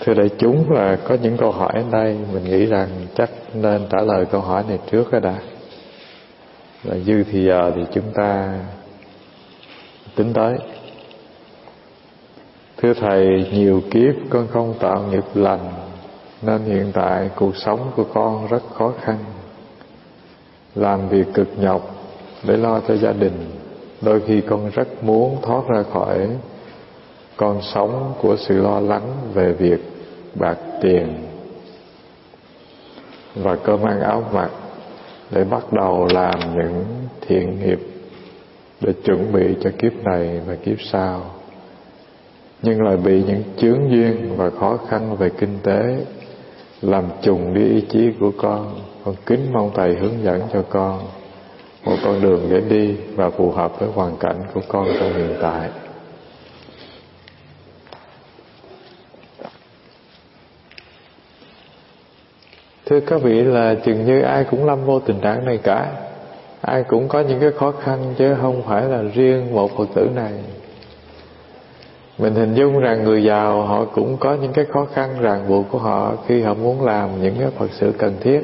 Thưa đại chúng, là có những câu hỏi ở đây mình nghĩ rằng chắc nên trả lời câu hỏi này trước đã. Và dư thì giờ thì chúng ta tính tới. Thưa Thầy, nhiều kiếp con không tạo nghiệp lành, nên hiện tại cuộc sống của con rất khó khăn. Làm việc cực nhọc để lo cho gia đình. Đôi khi con rất muốn thoát ra khỏi con sống của sự lo lắng về việc bạc tiền và cơm ăn áo mặc, để bắt đầu làm những thiện nghiệp để chuẩn bị cho kiếp này và kiếp sau, nhưng lại bị những chướng duyên và khó khăn về kinh tế làm trùng đi ý chí của con. Con kính mong Thầy hướng dẫn cho con một con đường để đi và phù hợp với hoàn cảnh của con trong hiện tại. Thưa các vị, là chừng như ai cũng lâm vô tình trạng này cả. Ai cũng có những cái khó khăn, chứ không phải là riêng một Phật tử này. Mình hình dung rằng người giàu họ cũng có những cái khó khăn ràng buộc của họ khi họ muốn làm những cái Phật sự cần thiết.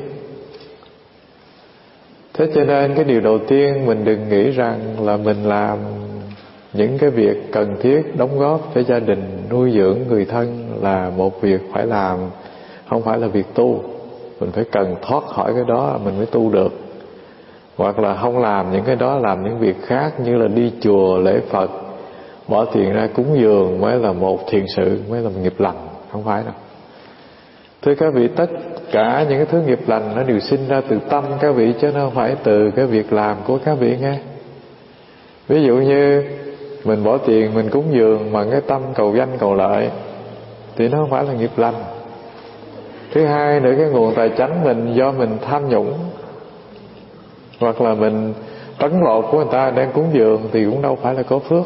Thế cho nên cái điều đầu tiên mình đừng nghĩ rằng là mình làm những cái việc cần thiết đóng góp cho gia đình, nuôi dưỡng người thân là một việc phải làm, không phải là việc tu. Mình phải cần thoát khỏi cái đó mình mới tu được. Hoặc là không làm những cái đó, làm những việc khác như là đi chùa lễ Phật, bỏ tiền ra cúng dường mới là một thiện sự, mới là một nghiệp lành. Không phải đâu. Thưa các vị, tất cả những cái thứ nghiệp lành nó đều sinh ra từ tâm các vị, chứ nó không phải từ cái việc làm của các vị nghe. Ví dụ như mình bỏ tiền mình cúng dường mà cái tâm cầu danh cầu lợi thì nó không phải là nghiệp lành. Thứ hai nữa, cái nguồn tài chánh mình do mình tham nhũng, hoặc là mình trấn lột của người ta đang cúng dường thì cũng đâu phải là có phước.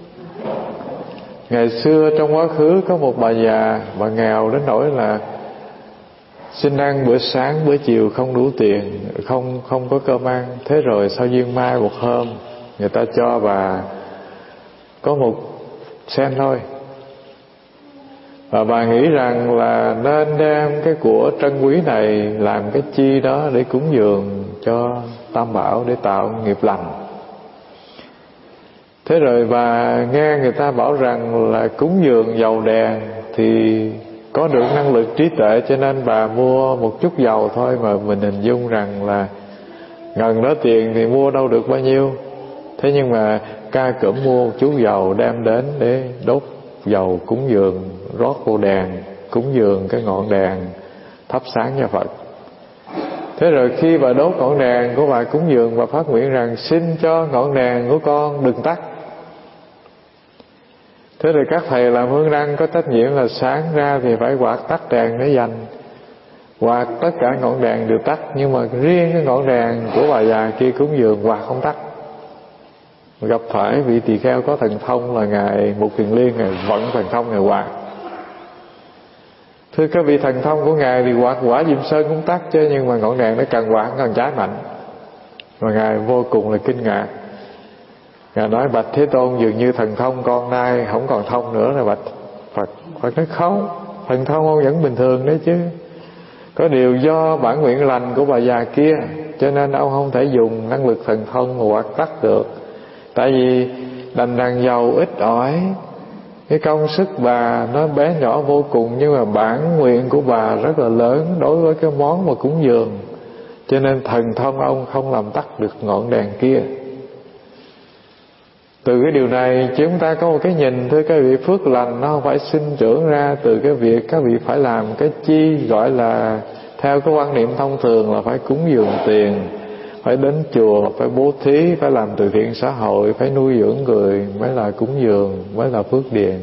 Ngày xưa trong quá khứ có một bà già, bà nghèo đến nỗi là xin ăn bữa sáng bữa chiều không đủ tiền, không có cơm ăn. Thế rồi sau duyên mai một hôm người ta cho bà có một sen thôi, và bà nghĩ rằng là nên đem cái của trân quý này làm cái chi đó để cúng dường cho Tam Bảo, để tạo nghiệp lành. Thế rồi bà nghe người ta bảo rằng là cúng dường dầu đèn thì có được năng lực trí tuệ, cho nên bà mua một chút dầu thôi, mà mình hình dung rằng là ngần đó tiền thì mua đâu được bao nhiêu. Thế nhưng mà ca cỡm mua một chút dầu đem đến để đốt dầu cúng dường, rót vô đèn cúng dường cái ngọn đèn thắp sáng cho Phật. Thế rồi khi bà đốt ngọn đèn của bà cúng dường, bà phát nguyện rằng xin cho ngọn đèn của con đừng tắt. Thế rồi các thầy làm hương đăng có trách nhiệm là sáng ra thì phải quạt tắt đèn để dành, quạt tất cả ngọn đèn đều tắt, nhưng mà riêng cái ngọn đèn của bà già kia cúng dường quạt không tắt. Gặp phải vị tỳ kheo có thần thông là ngài Mục Kiền Liên, ngài vận thần thông ngài quạt. Thưa các vị, thần thông của ngài thì quạt quả Diệm Sơn cũng tắt chứ, nhưng mà ngọn đèn nó càng quạt càng cháy mạnh. Và ngài vô cùng là kinh ngạc. Ngài nói: bạch Thế Tôn, dường như thần thông con nay không còn thông nữa rồi bạch Phật. Phật nói: không, thần thông ông vẫn bình thường đấy chứ. Có điều do bản nguyện lành của bà già kia, cho nên ông không thể dùng năng lực thần thông mà quạt tắt được. Tại vì đành rằng giàu ít ỏi, cái công sức bà nó bé nhỏ vô cùng, nhưng mà bản nguyện của bà rất là lớn đối với cái món mà cúng dường, cho nên thần thông ông không làm tắt được ngọn đèn kia. Từ cái điều này chúng ta có một cái nhìn, thưa các vị, phước lành nó không phải sinh trưởng ra từ cái việc các vị phải làm cái chi gọi là theo cái quan niệm thông thường là phải cúng dường tiền, phải đến chùa, phải bố thí, phải làm từ thiện xã hội, phải nuôi dưỡng người mới là cúng dường, mới là phước điền.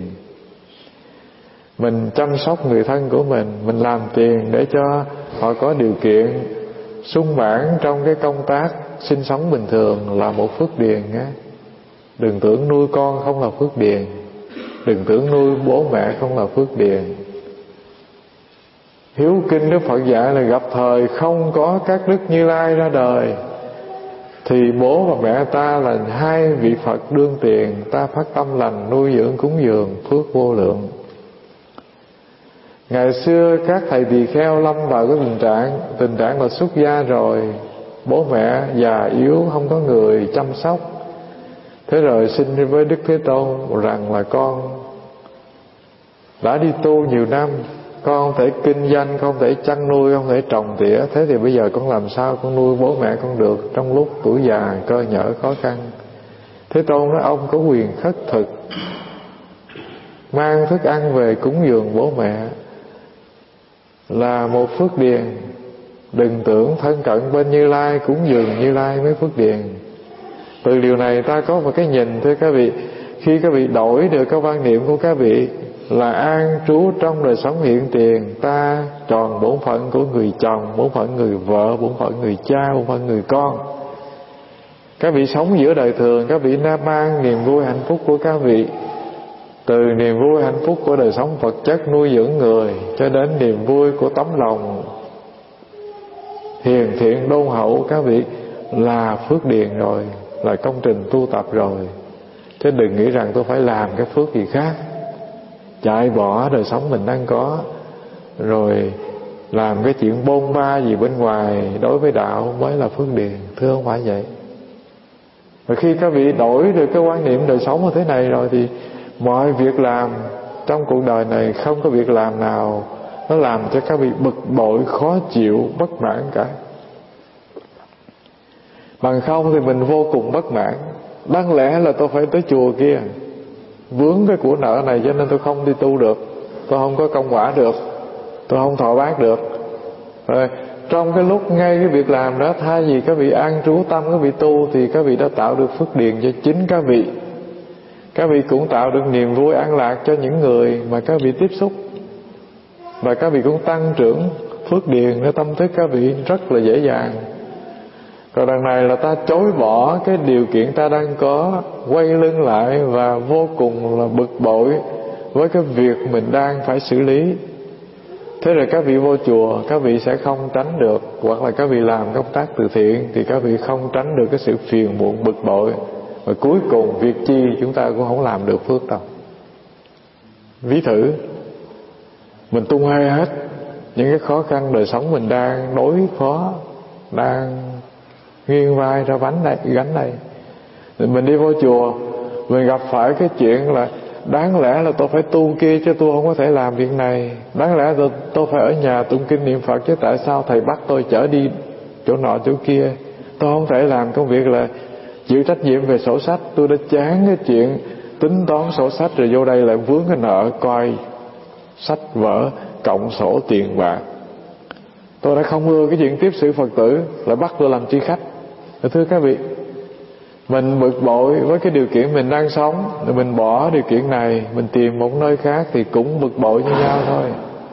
Mình chăm sóc người thân của mình làm tiền để cho họ có điều kiện sung mãn trong cái công tác sinh sống bình thường là một phước điền á. Đừng tưởng nuôi con không là phước điền, đừng tưởng nuôi bố mẹ không là phước điền. Hiếu kinh Đức Phật dạy là gặp thời không có các đức Như Lai ra đời thì bố và mẹ ta là hai vị Phật đương tiền, ta phát tâm lành nuôi dưỡng cúng dường phước vô lượng. Ngày xưa các thầy tỳ kheo lâm vào cái tình trạng là xuất gia rồi, bố mẹ già yếu không có người chăm sóc. Thế rồi xin với Đức Thế Tôn rằng là con đã đi tu nhiều năm, con không thể kinh doanh, con không thể chăn nuôi, không thể trồng tỉa. Thế thì bây giờ con làm sao con nuôi bố mẹ con được trong lúc tuổi già cơ nhỡ khó khăn? Thế Tôn nói ông có quyền khất thực, mang thức ăn về cúng dường bố mẹ là một phước điền. Đừng tưởng thân cận bên Như Lai, cúng dường Như Lai mới phước điền. Từ điều này ta có một cái nhìn, thưa các vị. Khi các vị đổi được cái quan niệm của các vị là an trú trong đời sống hiện tiền, ta tròn bổn phận của người chồng, bổn phận người vợ, bổn phận người cha, bổn phận người con. Các vị sống giữa đời thường, các vị mang niềm vui hạnh phúc của các vị, từ niềm vui hạnh phúc của đời sống vật chất nuôi dưỡng người, cho đến niềm vui của tấm lòng hiền thiện đôn hậu, các vị là phước điền rồi, là công trình tu tập rồi. Chứ đừng nghĩ rằng tôi phải làm cái phước gì khác, chạy bỏ đời sống mình đang có, rồi làm cái chuyện bôn ba gì bên ngoài đối với đạo mới là phước điền. Thưa không phải vậy. Và khi các vị đổi được cái quan niệm đời sống như thế này rồi thì mọi việc làm trong cuộc đời này không có việc làm nào nó làm cho các vị bực bội, khó chịu, bất mãn cả. Bằng không thì mình vô cùng bất mãn. Đáng lẽ là tôi phải tới chùa kia, vướng cái của nợ này cho nên tôi không đi tu được, tôi không có công quả được, tôi không thọ bát được. Rồi trong cái lúc ngay cái việc làm đó, thay vì các vị an trú tâm, các vị tu, thì các vị đã tạo được phước điền cho chính các vị. Các vị cũng tạo được niềm vui an lạc cho những người mà các vị tiếp xúc. Và các vị cũng tăng trưởng phước điềnในtâm thức các vị rất là dễ dàng. Còn đằng này là ta chối bỏ cái điều kiện ta đang có, quay lưng lại và vô cùng là bực bội với cái việc mình đang phải xử lý. Thế rồi các vị vô chùa, các vị sẽ không tránh được, hoặc là các vị làm công tác từ thiện thì các vị không tránh được cái sự phiền muộn bực bội. Và cuối cùng việc chi chúng ta cũng không làm được phước đâu. Ví thử mình tung hay hết những cái khó khăn đời sống mình đang đối phó, đang nghiêng vai ra gánh đây. Mình đi vô chùa, mình gặp phải cái chuyện là đáng lẽ là tôi phải tu kia chứ tôi không có thể làm việc này. Đáng lẽ tôi phải ở nhà tụng kinh niệm Phật chứ tại sao thầy bắt tôi chở đi chỗ nọ chỗ kia. Tôi không thể làm công việc là chịu trách nhiệm về sổ sách. Tôi đã chán cái chuyện tính toán sổ sách, rồi vô đây lại vướng cái nợ coi sách vở, cộng sổ tiền bạc. Tôi đã không ưa cái chuyện tiếp xử Phật tử, lại bắt tôi làm chi khách. Thưa các vị, mình bực bội với cái điều kiện mình đang sống, rồi mình bỏ điều kiện này, mình tìm một nơi khác thì cũng bực bội như nhau thôi.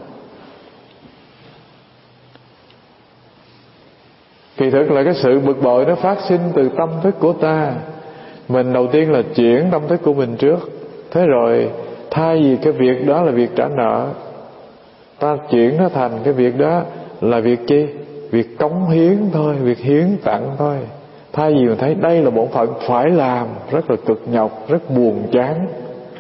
Kỳ thực là cái sự bực bội nó phát sinh từ tâm thức của ta. Mình đầu tiên là chuyển tâm thức của mình trước. Thế rồi thay vì cái việc đó là việc trả nợ, ta chuyển nó thành cái việc đó là việc chi? Việc cống hiến thôi, việc hiến tặng thôi. Thay vì mình thấy đây là bổn phận phải làm, rất là cực nhọc, rất buồn chán,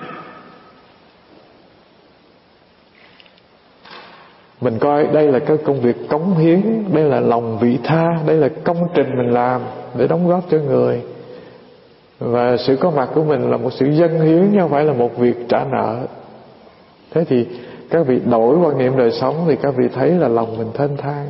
mình coi đây là cái công việc cống hiến, đây là lòng vị tha, đây là công trình mình làm để đóng góp cho người. Và sự có mặt của mình là một sự dâng hiến, chứ không phải là một việc trả nợ. Thế thì các vị đổi quan niệm đời sống thì các vị thấy là lòng mình thênh thang.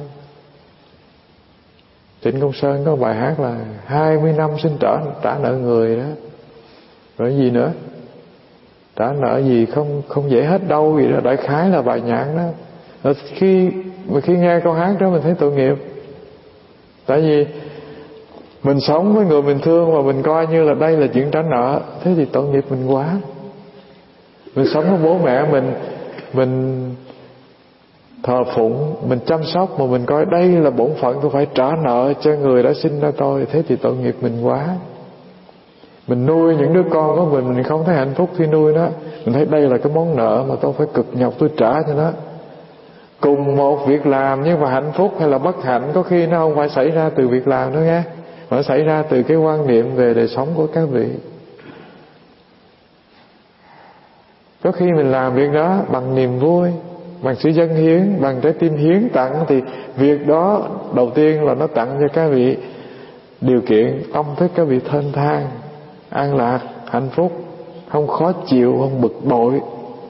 Trịnh Công Sơn có bài hát là 20 năm xin trả nợ người đó. Rồi gì nữa? Trả nợ gì không dễ hết đâu gì đó. Đại khái là bài nhạc đó. Rồi khi nghe câu hát đó mình thấy tội nghiệp. Tại vì mình sống với người mình thương mà mình coi như là đây là chuyện trả nợ, thế thì tội nghiệp mình quá. Mình sống với bố mẹ mình thờ phụng, mình chăm sóc mà mình coi đây là bổn phận tôi phải trả nợ cho người đã sinh ra tôi, thế thì tội nghiệp mình quá. Mình nuôi những đứa con của mình không thấy hạnh phúc khi nuôi nó, mình thấy đây là cái món nợ mà tôi phải cực nhọc tôi trả cho nó. Cùng một việc làm nhưng mà hạnh phúc hay là bất hạnh có khi nó không phải xảy ra từ việc làm đâu nghe, mà nó xảy ra từ cái quan niệm về đời sống của các vị. Có khi mình làm việc đó bằng niềm vui, bằng sự dâng hiến, bằng trái tim hiến tặng, thì việc đó đầu tiên là nó tặng cho các vị điều kiện tâm thức các vị thênh thang, an lạc, hạnh phúc, không khó chịu, không bực bội,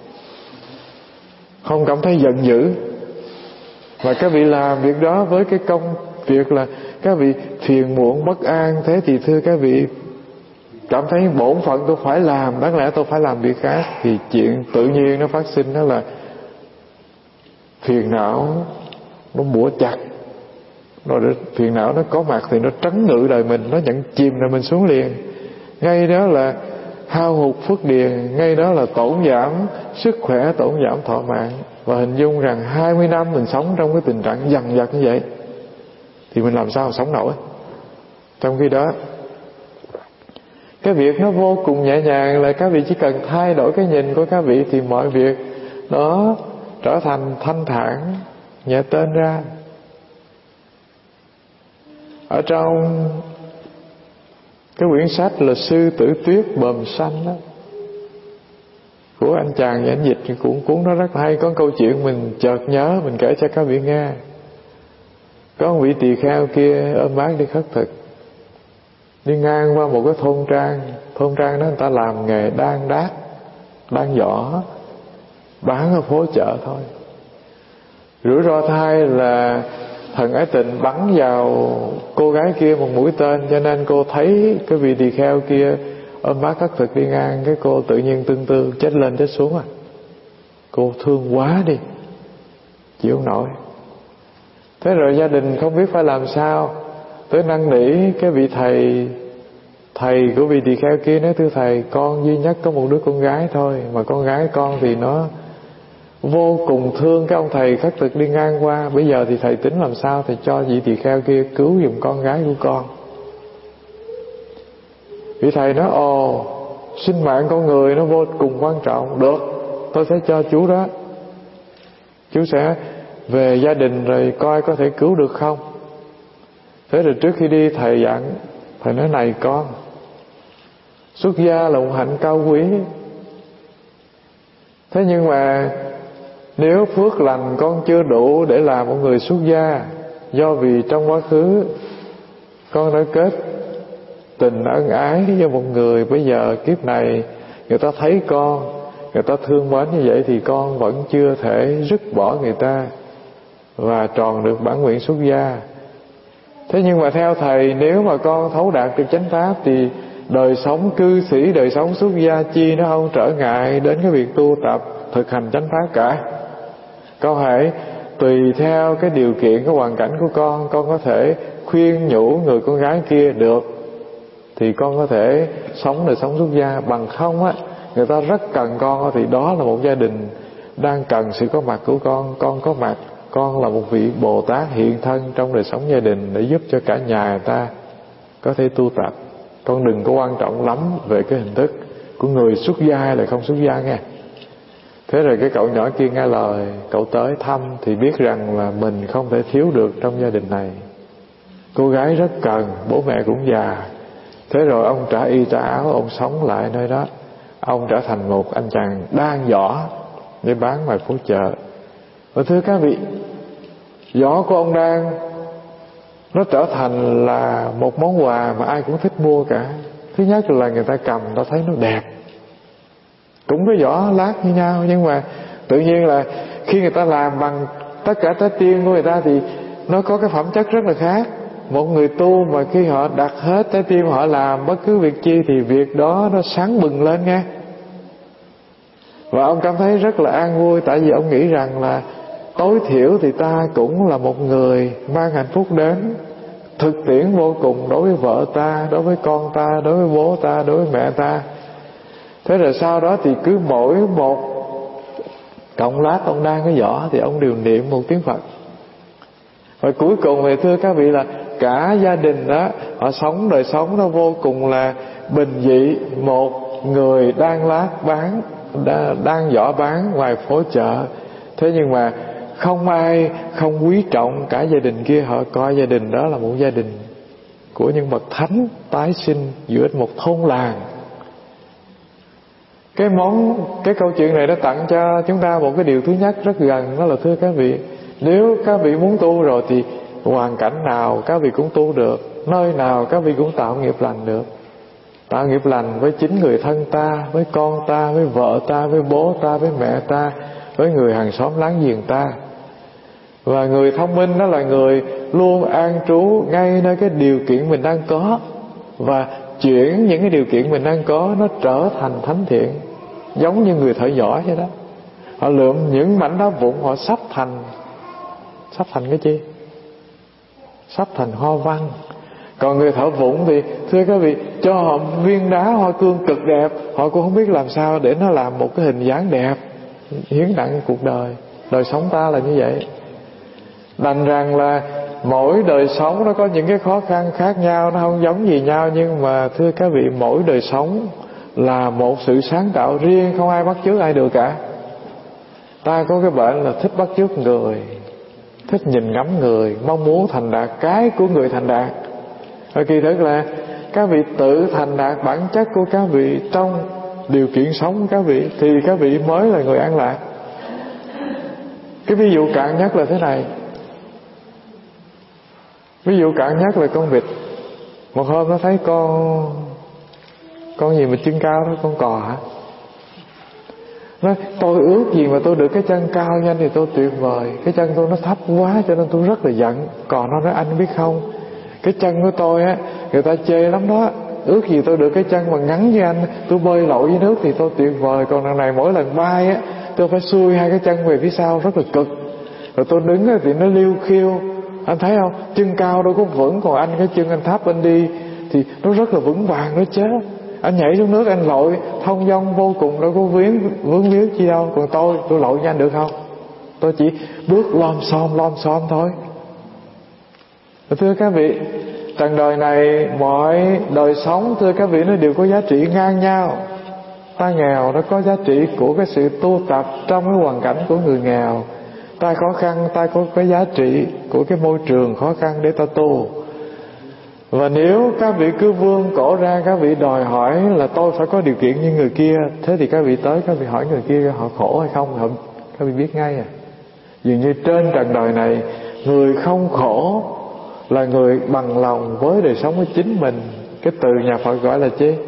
không cảm thấy giận dữ. Và các vị làm việc đó với cái công việc là các vị phiền muộn bất an, thế thì thưa các vị cảm thấy bổn phận tôi phải làm, đáng lẽ tôi phải làm việc khác, thì chuyện tự nhiên nó phát sinh, đó là phiền não nó bủa chặt. Rồi phiền não nó có mặt thì nó trấn ngự đời mình, nó nhận chìm đời mình xuống liền. Ngay đó là hao hụt phước điền, ngay đó là tổn giảm sức khỏe, tổn giảm thọ mạng. Và hình dung rằng 20 năm mình sống trong cái tình trạng dằn vặt như vậy thì mình làm sao sống nổi. Trong khi đó cái việc nó vô cùng nhẹ nhàng, là các vị chỉ cần thay đổi cái nhìn của các vị thì mọi việc nó trở thành thanh thản, nhẹ tên ra. Ở trong cái quyển sách là Sư Tử Tuyết Bờm Xanh đó, của anh chàng và anh dịch, thì cuốn nó rất hay. Có câu chuyện mình chợt nhớ, mình kể cho các vị nghe. Có một vị tỳ kheo kia ôm bát đi khất thực, đi ngang qua một cái thôn trang. Thôn trang đó người ta làm nghề đan đát, đan giỏ, bán ở phố chợ thôi. Rủi ro thay là thần ái tình bắn vào cô gái kia một mũi tên, cho nên cô thấy cái vị tỳ kheo kia ôm bát khất thực đi ngang, cái cô tự nhiên tương tư, chết lên chết xuống. Cô thương quá đi, chịu không nổi. Thế rồi gia đình không biết phải làm sao, tới năn nỉ cái vị thầy của vị tỳ kheo kia, nói thưa thầy, con duy nhất có một đứa con gái thôi, mà con gái con thì nó vô cùng thương cái ông thầy khất thực đi ngang qua. Bây giờ thì thầy tính làm sao thì cho vị tỳ kheo kia cứu giùm con gái của con. Vị thầy nói: ồ, sinh mạng con người nó vô cùng quan trọng. Được, tôi sẽ cho chú đó. Chú sẽ về gia đình rồi coi có thể cứu được không. Thế rồi trước khi đi thầy dặn, thầy nói: này con, xuất gia là một hạnh cao quý. Thế nhưng mà nếu phước lành con chưa đủ để làm một người xuất gia, do vì trong quá khứ con đã kết tình ân ái với một người, bây giờ kiếp này người ta thấy con, người ta thương mến như vậy, thì con vẫn chưa thể dứt bỏ người ta và tròn được bản nguyện xuất gia. Thế nhưng mà theo thầy, nếu mà con thấu đạt được chánh pháp thì đời sống cư sĩ, đời sống xuất gia chi nó không trở ngại đến cái việc tu tập thực hành chánh pháp cả. Con hãy tùy theo cái điều kiện, cái hoàn cảnh của con có thể khuyên nhủ người con gái kia được thì con có thể sống đời sống xuất gia. Bằng không á, người ta rất cần con thì đó là một gia đình đang cần sự có mặt của con có mặt. Con là một vị Bồ Tát hiện thân trong đời sống gia đình để giúp cho cả nhà người ta có thể tu tập. Con đừng có quan trọng lắm về cái hình thức của người xuất gia hay là không xuất gia nghe. Thế rồi cái cậu nhỏ kia nghe lời, cậu tới thăm thì biết rằng là mình không thể thiếu được trong gia đình này. Cô gái rất cần, bố mẹ cũng già. Thế rồi ông trả y trả áo, ông sống lại nơi đó. Ông trở thành một anh chàng đan giỏ để bán ngoài phố chợ. Và thưa các vị, giỏ của ông đan nó trở thành là một món quà mà ai cũng thích mua cả. Thứ nhất là người ta cầm, ta thấy nó đẹp, cũng cái giỏ lát như nhau, nhưng mà tự nhiên là khi người ta làm bằng tất cả trái tim của người ta thì nó có cái phẩm chất rất là khác. Một người tu mà khi họ đặt hết trái tim họ làm bất cứ việc chi thì việc đó nó sáng bừng lên nghe. Và ông cảm thấy rất là an vui, tại vì ông nghĩ rằng là tối thiểu thì ta cũng là một người mang hạnh phúc đến, thực tiễn vô cùng đối với vợ ta, đối với con ta, đối với bố ta, đối với mẹ ta. Thế rồi sau đó thì cứ mỗi một cộng lát ông đang cái giỏ thì ông đều niệm một tiếng Phật. Và cuối cùng thì thưa các vị là cả gia đình đó họ sống đời sống nó vô cùng là bình dị. Một người đang lát bán, đang giỏ bán ngoài phố chợ, thế nhưng mà không ai không quý trọng cả gia đình kia. Họ coi gia đình đó là một gia đình của những bậc thánh tái sinh giữa một thôn làng. Cái câu chuyện này nó tặng cho chúng ta một cái điều thứ nhất rất gần, đó là thưa các vị, nếu các vị muốn tu rồi thì hoàn cảnh nào các vị cũng tu được, nơi nào các vị cũng tạo nghiệp lành được. Tạo nghiệp lành với chính người thân ta, với con ta, với vợ ta, với bố ta, với mẹ ta, với người hàng xóm láng giềng ta. Và người thông minh đó là người luôn an trú ngay nơi cái điều kiện mình đang có, và chuyển những cái điều kiện mình đang có nó trở thành thánh thiện. Giống như người thợ giỏi vậy đó, họ lượm những mảnh đá vụn, họ xách thành cái chi? Xách thành hoa văn. Còn người thợ vụn thì thưa các vị, cho họ viên đá hoa cương cực đẹp, họ cũng không biết làm sao để nó làm một cái hình dáng đẹp, hiến tặng cuộc đời. Đời sống ta là như vậy. Đành rằng là mỗi đời sống nó có những cái khó khăn khác nhau, nó không giống gì nhau, nhưng mà thưa các vị, mỗi đời sống là một sự sáng tạo riêng, không ai bắt chước ai được cả. Ta có cái bệnh là thích bắt chước người, thích nhìn ngắm người, mong muốn thành đạt cái của người thành đạt. Và kỳ thực là các vị tự thành đạt bản chất của các vị trong điều kiện sống của các vị, thì các vị mới là người an lạc. Cái ví dụ cạn nhất là thế này. Ví dụ cạn nhất là con vịt. Một hôm nó thấy con gì mà chân cao đó, con cò hả? Nói tôi ước gì mà tôi được cái chân cao nhanh thì tôi tuyệt vời. Cái chân tôi nó thấp quá cho nên tôi rất là giận. Còn nó nói anh biết không, cái chân của tôi á, người ta chê lắm đó. Ước gì tôi được cái chân mà ngắn như anh, tôi bơi lội dưới nước thì tôi tuyệt vời. Còn đằng này mỗi lần bay á, tôi phải xuôi hai cái chân về phía sau, rất là cực. Rồi tôi đứng á thì nó liêu khiêu. Anh thấy không, chân cao đâu có vững, còn anh cái chân anh thấp anh đi thì nó rất là vững vàng, nó chết. Anh nhảy xuống nước anh lội thông dong vô cùng, đâu có vướng víu chi đâu. Còn tôi lội nhanh được không? Tôi chỉ bước lom xom thôi. Thưa các vị, trần đời này mọi đời sống thưa các vị nó đều có giá trị ngang nhau. Ta nghèo nó có giá trị của cái sự tu tập trong cái hoàn cảnh của người nghèo. Ta khó khăn ta có cái giá trị của cái môi trường khó khăn để ta tu. Và nếu các vị cứ vươn cổ ra, các vị đòi hỏi là tôi phải có điều kiện như người kia, thế thì các vị tới các vị hỏi người kia họ khổ hay không, các vị biết ngay à. Dường như trên trần đời này, người không khổ là người bằng lòng với đời sống của chính mình. Cái từ nhà Phật gọi là chi?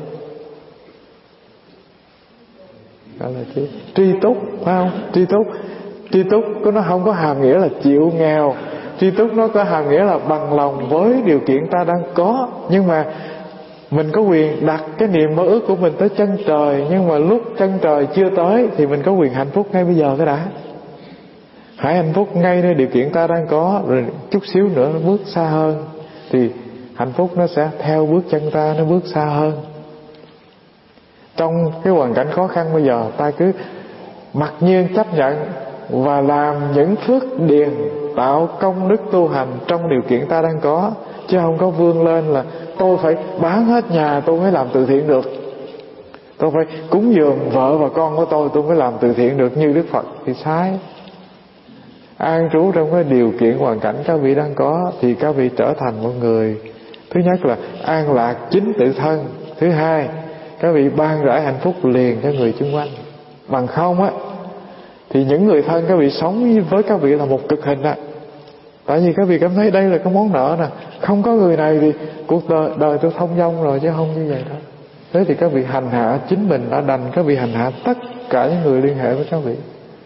Gọi là chi? Tri túc, phải không? Tri túc nó không có hàm nghĩa là chịu nghèo. Tri túc nó có hàm nghĩa là bằng lòng với điều kiện ta đang có. Nhưng mà mình có quyền đặt cái niềm mơ ước của mình tới chân trời. Nhưng mà lúc chân trời chưa tới thì mình có quyền hạnh phúc ngay bây giờ cái đã. Hãy hạnh phúc ngay nơi điều kiện ta đang có, rồi chút xíu nữa nó bước xa hơn thì hạnh phúc nó sẽ theo bước chân ta, nó bước xa hơn. Trong cái hoàn cảnh khó khăn bây giờ, ta cứ mặc nhiên chấp nhận và làm những phước điền, tạo công đức tu hành trong điều kiện ta đang có, chứ không có vươn lên là tôi phải bán hết nhà tôi mới làm từ thiện được, tôi phải cúng dường vợ và con của tôi mới làm từ thiện được như Đức Phật, thì sai. An trú trong cái điều kiện hoàn cảnh các vị đang có thì các vị trở thành một người, thứ nhất là an lạc chính tự thân, thứ hai các vị ban rải hạnh phúc liền cho người xung quanh. Bằng không á thì những người thân các vị sống với các vị là một cực hình á. Tại vì các vị cảm thấy đây là cái món nợ nè, không có người này thì cuộc đời tôi thông dong rồi, chứ không như vậy đâu. Thế thì các vị hành hạ chính mình đã đành, các vị hành hạ tất cả những người liên hệ với các vị.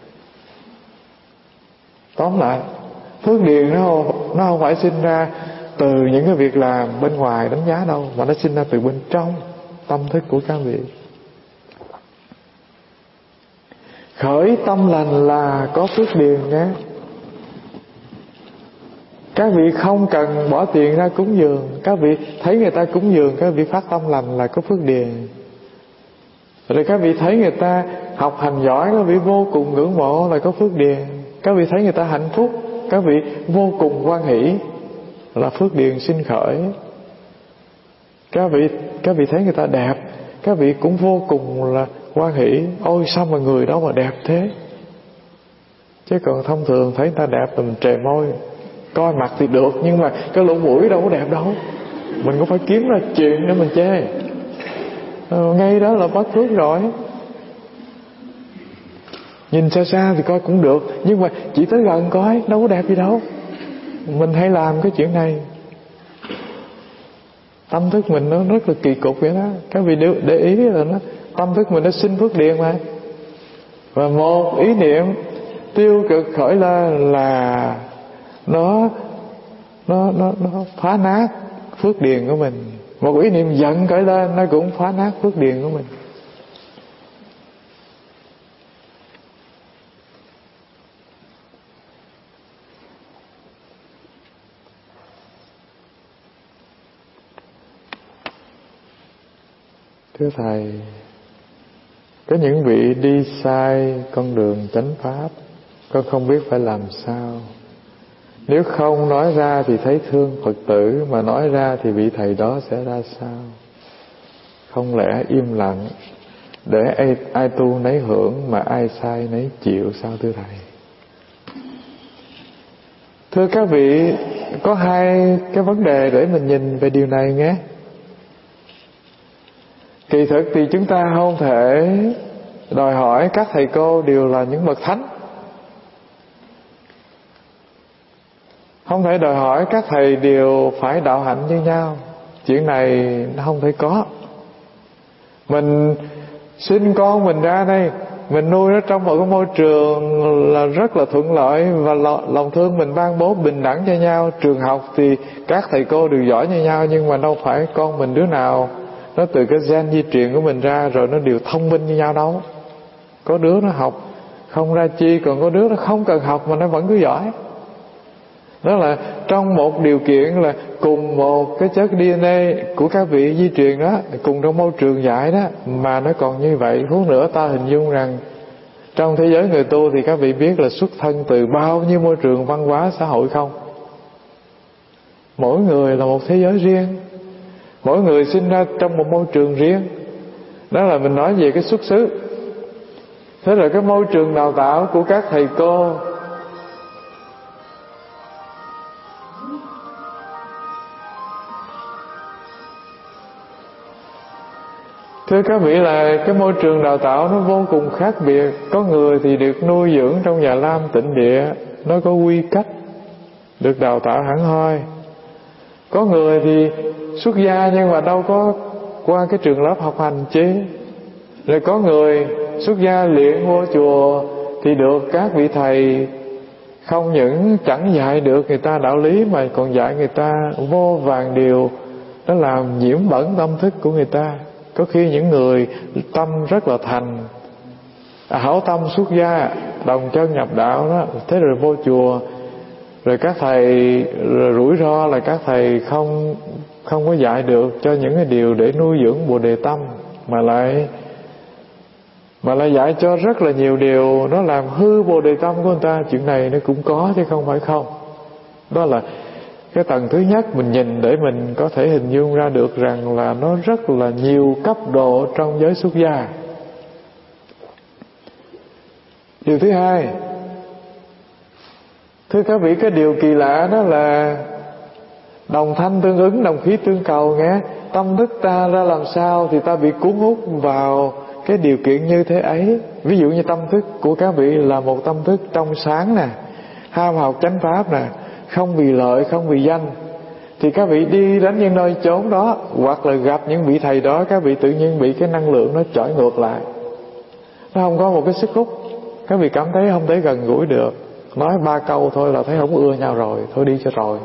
Tóm lại, phước điền nó không phải sinh ra từ những cái việc làm bên ngoài đánh giá đâu, mà nó sinh ra từ bên trong tâm thức của các vị. Khởi tâm lành là có phước điền nhé. Các vị không cần bỏ tiền ra cúng dường, các vị thấy người ta cúng dường, các vị phát tâm lành là có phước điền. Rồi các vị thấy người ta học hành giỏi, các vị vô cùng ngưỡng mộ là có phước điền. Các vị thấy người ta hạnh phúc, các vị vô cùng hoan hỷ là phước điền sinh khởi. Các vị thấy người ta đẹp, các vị cũng vô cùng là hoan hỷ. Ôi sao mà người đó mà đẹp thế. Chứ còn thông thường thấy người ta đẹp thì mình trề môi, coi mặt thì được, nhưng mà cái lỗ mũi đâu có đẹp đâu. Mình cũng phải kiếm ra chuyện để mình chê. Ngay đó là bất phước rồi. Nhìn xa xa thì coi cũng được, nhưng mà chỉ tới gần coi, đâu có đẹp gì đâu. Mình hay làm cái chuyện này. Tâm thức mình nó rất là kỳ cục vậy đó. Các vị để ý là nó, tâm thức mình nó sinh phước điền mà. Và một ý niệm tiêu cực khởi lên là nó phá nát phước điền của mình. Một ý niệm giận khởi lên nó cũng phá nát phước điền của mình. Thưa Thầy, có những vị đi sai con đường chánh pháp, con không biết phải làm sao. Nếu không nói ra thì thấy thương Phật tử, mà nói ra thì vị Thầy đó sẽ ra sao? Không lẽ im lặng để ai tu nấy hưởng, mà ai sai nấy chịu sao thưa Thầy? Thưa các vị, có hai cái vấn đề để mình nhìn về điều này nhé. Kỳ thực thì chúng ta không thể đòi hỏi các thầy cô đều là những bậc thánh. Không thể đòi hỏi các thầy đều phải đạo hạnh như nhau. Chuyện này nó không thể có. Mình sinh con mình ra đây, mình nuôi nó trong một cái môi trường là rất là thuận lợi, và lòng thương mình ban bố bình đẳng cho nhau. Trường học thì các thầy cô đều giỏi như nhau, nhưng mà đâu phải con mình đứa nào nó từ cái gen di truyền của mình ra rồi nó đều thông minh như nhau đâu. Có đứa nó học không ra chi, còn có đứa nó không cần học mà nó vẫn cứ giỏi. Đó là trong một điều kiện là cùng một cái chất DNA của các vị di truyền đó, cùng trong môi trường dạy đó, mà nó còn như vậy. Huống nữa ta hình dung rằng trong thế giới người tu thì các vị biết là xuất thân từ bao nhiêu môi trường văn hóa xã hội không? Mỗi người là một thế giới riêng, mỗi người sinh ra trong một môi trường riêng. Đó là mình nói về cái xuất xứ. Thế rồi cái môi trường đào tạo của các thầy cô, thưa các vị, là cái môi trường đào tạo nó vô cùng khác biệt. Có người thì được nuôi dưỡng trong nhà lam tịnh địa, nó có quy cách, được đào tạo hẳn hoi. Có người thì xuất gia nhưng mà đâu có qua cái trường lớp học hành chi. Rồi có người xuất gia luyện vô chùa thì được các vị thầy không những chẳng dạy được người ta đạo lý, mà còn dạy người ta vô vàn điều nó làm nhiễm bẩn tâm thức của người ta. Có khi những người tâm rất là thành, hảo tâm xuất gia, đồng chân nhập đạo đó, thế rồi vô chùa, rồi các thầy rồi rủi ro là các thầy không có dạy được cho những cái điều để nuôi dưỡng Bồ Đề tâm, mà lại dạy cho rất là nhiều điều nó làm hư Bồ Đề tâm của người ta. Chuyện này nó cũng có chứ không phải không. Đó là cái tầng thứ nhất mình nhìn để mình có thể hình dung ra được rằng là nó rất là nhiều cấp độ trong giới xuất gia. Điều thứ hai, thưa các vị, cái điều kỳ lạ đó là đồng thanh tương ứng, đồng khí tương cầu nghe. Tâm thức ta ra làm sao thì ta bị cuốn hút vào cái điều kiện như thế ấy. Ví dụ như tâm thức của các vị là một tâm thức trong sáng nè, ham học chánh pháp nè, không vì lợi, không vì danh, thì các vị đi đến những nơi chốn đó, hoặc là gặp những vị thầy đó, các vị tự nhiên bị cái năng lượng nó chọi ngược lại. Nó không có một cái sức hút. Các vị cảm thấy không thể gần gũi được. Nói 3 câu thôi là thấy không ưa nhau rồi, thôi đi cho rồi.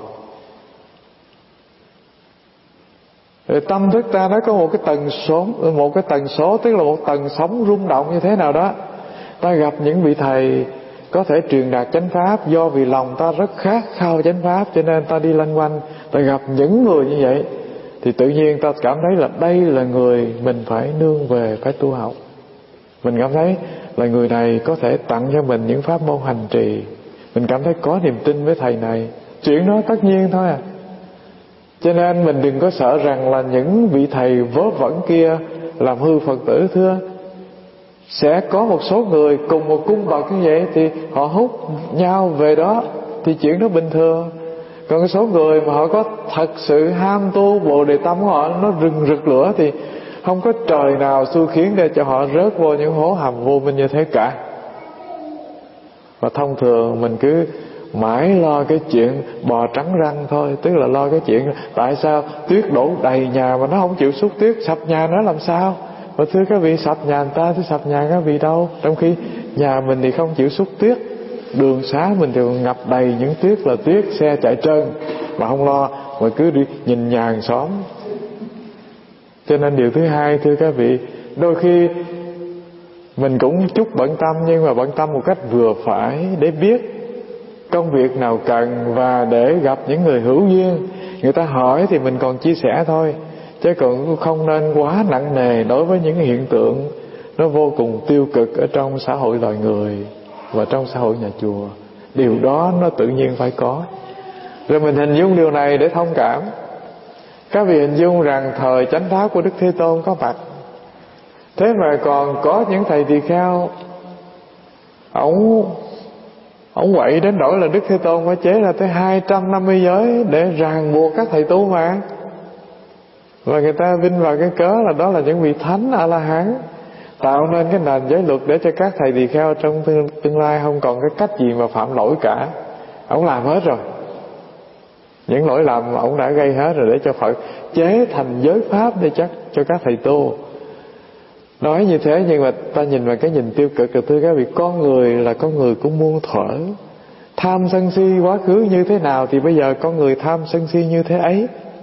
Rồi tâm thức ta nó có một cái tần số, tức là một tần sóng rung động như thế nào đó. Ta gặp những vị thầy có thể truyền đạt chánh pháp, do vì lòng ta rất khát khao chánh pháp, cho nên ta đi lanh quanh, ta gặp những người như vậy thì tự nhiên ta cảm thấy là đây là người mình phải nương về, phải tu học. Mình cảm thấy là người này có thể tặng cho mình những pháp môn hành trì, mình cảm thấy có niềm tin với thầy này. Chuyện đó tất nhiên thôi à. Cho nên mình đừng có sợ rằng là những vị thầy vớ vẩn kia làm hư Phật tử. Thưa, sẽ có một số người cùng một cung bậc như vậy thì họ hút nhau về đó, thì chuyện đó bình thường. Còn số người mà họ có thật sự ham tu Bồ Đề tâm của họ nó rừng rực lửa, thì không có trời nào xui khiến để cho họ rớt vô những hố hầm vô minh như thế cả. Và thông thường mình cứ mãi lo cái chuyện bò trắng răng thôi. Tức là lo cái chuyện tại sao tuyết đổ đầy nhà mà nó không chịu xúc tuyết, sập nhà nó làm sao. Và thưa các vị, sập nhà người ta thì sập nhà các vị đâu. Trong khi nhà mình thì không chịu xúc tuyết, đường xá mình thì ngập đầy những tuyết là tuyết, xe chạy trơn mà không lo, mà cứ đi nhìn nhà hàng xóm. Cho nên điều thứ hai, thưa các vị, đôi khi mình cũng chút bận tâm, nhưng mà bận tâm một cách vừa phải, để biết công việc nào cần và để gặp những người hữu duyên. Người ta hỏi thì mình còn chia sẻ thôi, chứ còn không nên quá nặng nề đối với những hiện tượng nó vô cùng tiêu cực ở trong xã hội loài người và trong xã hội nhà chùa. Điều đó nó tự nhiên phải có. Rồi mình hình dung điều này để thông cảm. Các vị hình dung rằng thời chánh pháp của Đức Thế Tôn có mặt, thế mà còn có những thầy tỳ kheo Ông quậy đến nỗi là Đức Thế Tôn phải chế ra tới 250 giới để ràng buộc các thầy tu mà. Và người ta vinh vào cái cớ là đó là những vị thánh A-la-hán, tạo nên cái nền giới luật để cho các thầy tỳ kheo trong tương lai không còn cái cách gì mà phạm lỗi cả. Ông làm hết rồi, những lỗi lầm ông đã gây hết rồi, để cho Phật chế thành giới pháp để chắc cho các thầy tu. Nói như thế nhưng mà ta nhìn vào cái nhìn tiêu cực. Thưa các vị, con người là con người của muôn thuở. Tham sân si quá khứ như thế nào thì bây giờ con người tham sân si như thế ấy.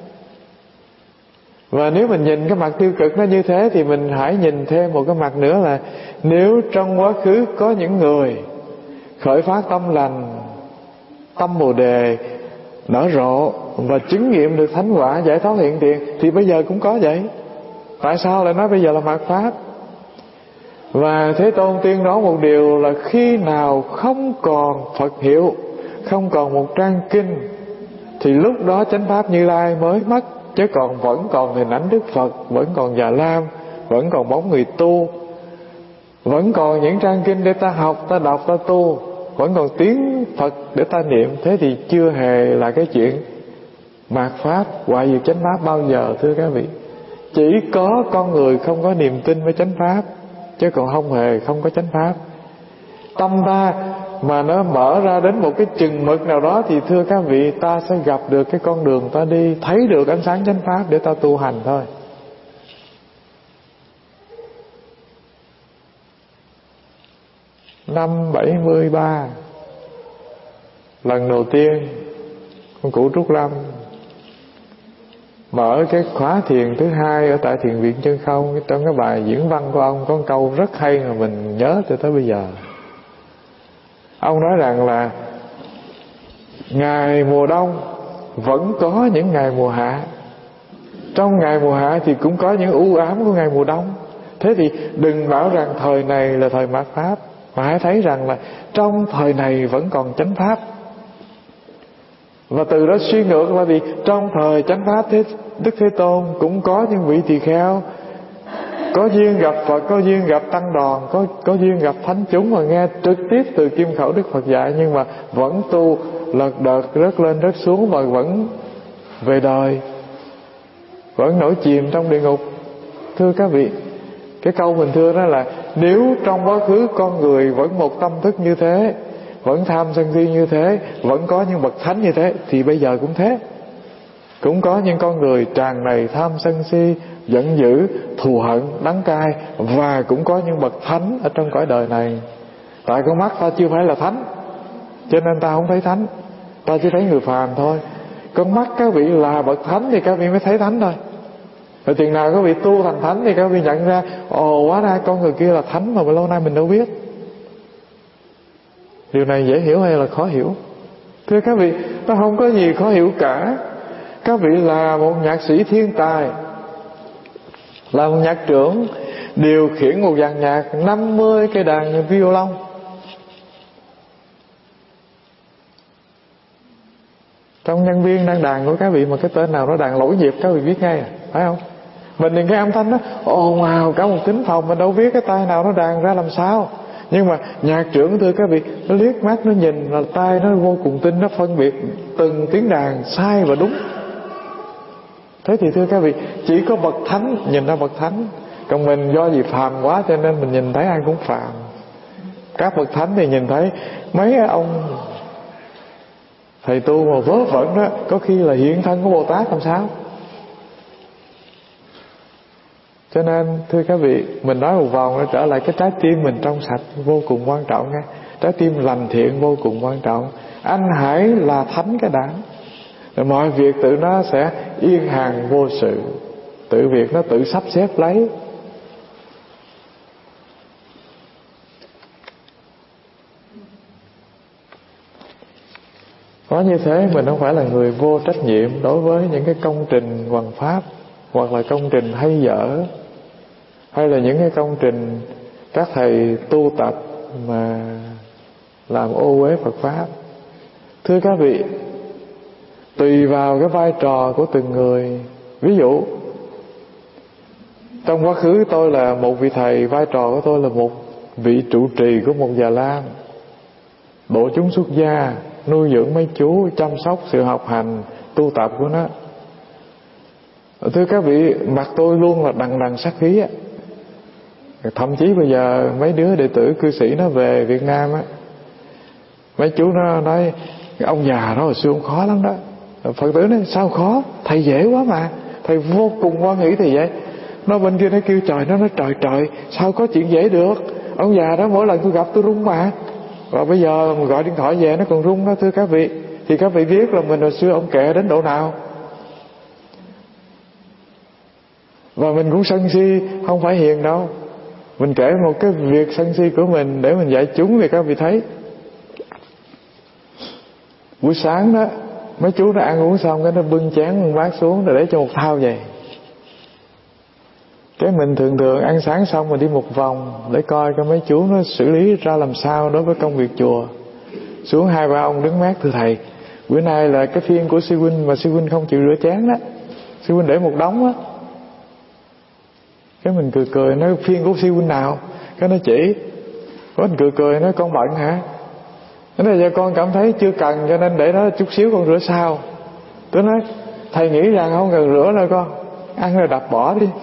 Và nếu mình nhìn cái mặt tiêu cực nó như thế thì mình hãy nhìn thêm một cái mặt nữa là nếu trong quá khứ có những người khởi phát tâm lành, tâm Bồ Đề nở rộ và chứng nghiệm được thánh quả giải thoát hiện tiền, thì bây giờ cũng có vậy. Tại sao lại nói bây giờ là mạt pháp? Và Thế Tôn tuyên nói một điều là khi nào không còn Phật hiệu, không còn một trang kinh, thì lúc đó chánh pháp Như Lai mới mất. Chứ còn vẫn còn hình ảnh Đức Phật, vẫn còn Già Lam, vẫn còn bóng người tu, vẫn còn những trang kinh để ta học, ta đọc, ta tu, vẫn còn tiếng Phật để ta niệm. Thế thì chưa hề là cái chuyện mạt pháp, hoại diệt chánh pháp bao giờ, thưa các vị. Chỉ có con người không có niềm tin với chánh pháp, chứ còn không hề không có chánh pháp. Tâm ta mà nó mở ra đến một cái chừng mực nào đó thì thưa các vị, ta sẽ gặp được cái con đường ta đi, thấy được ánh sáng chánh pháp để ta tu hành thôi. Năm 73, lần đầu tiên con cụ Trúc Lâm mở cái khóa thiền thứ hai ở tại Thiền viện Chân Không. Trong cái bài diễn văn của ông có một câu rất hay mà mình nhớ cho tới bây giờ. Ông nói rằng là ngày mùa đông vẫn có những ngày mùa hạ, trong ngày mùa hạ thì cũng có những u ám của ngày mùa đông. Thế thì đừng bảo rằng thời này là thời mạt pháp, mà hãy thấy rằng là trong thời này vẫn còn chánh pháp. Và từ đó suy ngược là vì trong thời chánh pháp Đức Thế Tôn cũng có những vị tỳ kheo có duyên gặp Phật, có duyên gặp tăng đoàn, có duyên gặp thánh chúng và nghe trực tiếp từ kim khẩu Đức Phật dạy, nhưng mà vẫn tu lật đật, rớt lên rớt xuống và vẫn về đời, vẫn nổi chìm trong địa ngục. Thưa các vị, cái câu mình thưa đó là nếu trong quá khứ con người vẫn một tâm thức như thế, vẫn tham sân si như thế, vẫn có những bậc thánh như thế, thì bây giờ cũng thế. Cũng có những con người tràn đầy tham sân si, giận dữ, thù hận, đắng cay, và cũng có những bậc thánh ở trong cõi đời này. Tại con mắt ta chưa phải là thánh, cho nên ta không thấy thánh, ta chỉ thấy người phàm thôi. Con mắt các vị là bậc thánh thì các vị mới thấy thánh thôi. Rồi chừng nào các vị tu thành thánh thì các vị nhận ra, ồ, hóa ra con người kia là thánh mà lâu nay mình đâu biết. Điều này dễ hiểu hay là khó hiểu? Thưa các vị, nó không có gì khó hiểu cả. Các vị là một nhạc sĩ thiên tài, là một nhạc trưởng, điều khiển một dàn nhạc 50 cây đàn violon. Trong nhân viên đang đàn của các vị mà cái tên nào nó đàn lỗi nhịp, các vị biết ngay, phải không? Mình nhìn cái âm thanh đó ồn ào cả một thính phòng, mình đâu biết cái tay nào nó đàn ra làm sao. Nhưng mà nhạc trưởng, thưa các vị, nó liếc mắt, nó nhìn là tay nó vô cùng tinh, nó phân biệt từng tiếng đàn sai và đúng. Thế thì thưa các vị, chỉ có bậc thánh nhìn ra bậc thánh. Còn mình do vì phàm quá cho nên mình nhìn thấy ai cũng phàm. Các bậc thánh thì nhìn thấy mấy ông thầy tu mà vớ vẩn đó, có khi là hiện thân của Bồ Tát làm sao. Cho nên thưa các vị, mình nói một vòng nó trở lại cái trái tim mình trong sạch vô cùng quan trọng nha. Trái tim lành thiện vô cùng quan trọng. Anh hãy là thánh cái đã, rồi mọi việc tự nó sẽ yên hàng vô sự, tự việc nó tự sắp xếp lấy. Có như thế mình không phải là người vô trách nhiệm đối với những cái công trình hoằng pháp, hoặc là công trình hay dở, hay là những cái công trình các thầy tu tập mà làm ô uế Phật Pháp. Thưa các vị, tùy vào cái vai trò của từng người. Ví dụ trong quá khứ tôi là một vị thầy, vai trò của tôi là một vị trụ trì của một già lam, độ chúng xuất gia, nuôi dưỡng mấy chú, chăm sóc sự học hành tu tập của nó. Thưa các vị, mặt tôi luôn là đằng đằng sát khí á. Thậm chí bây giờ mấy đứa đệ tử cư sĩ nó về Việt Nam á, mấy chú nó nói cái ông già đó hồi xưa ông khó lắm đó. Phật tử nói sao khó, thầy dễ quá mà, thầy vô cùng hoan hỷ thì vậy. Nó bên kia nó kêu trời, nó nói trời sao có chuyện dễ được, ông già đó mỗi lần tôi gặp tôi run mà. Và bây giờ mà gọi điện thoại về nó còn run đó thưa các vị. Thì các vị biết là mình hồi xưa ông kệ đến độ nào. Và mình cũng sân si, không phải hiền đâu. Mình kể một cái việc sân si của mình để mình dạy chúng thì các vị thấy. Buổi sáng đó, mấy chú nó ăn uống xong cái nó bưng chén bưng bát xuống rồi để cho một thao vậy. Cái mình thường ăn sáng xong mình đi một vòng để coi coi mấy chú nó xử lý ra làm sao đối với công việc chùa. Xuống 2-3 ông đứng mát, thưa thầy, bữa nay là cái phiên của sư huynh mà sư huynh không chịu rửa chén đó, sư huynh để một đống á. Cái mình cười nói phiên của sư huynh nào, cái nó chỉ, mình cười nói con bận hả? Cái này do con cảm thấy chưa cần cho nên để đó chút xíu con rửa sau. Tôi nói thầy nghĩ rằng không cần rửa đâu con, ăn rồi đập bỏ đi.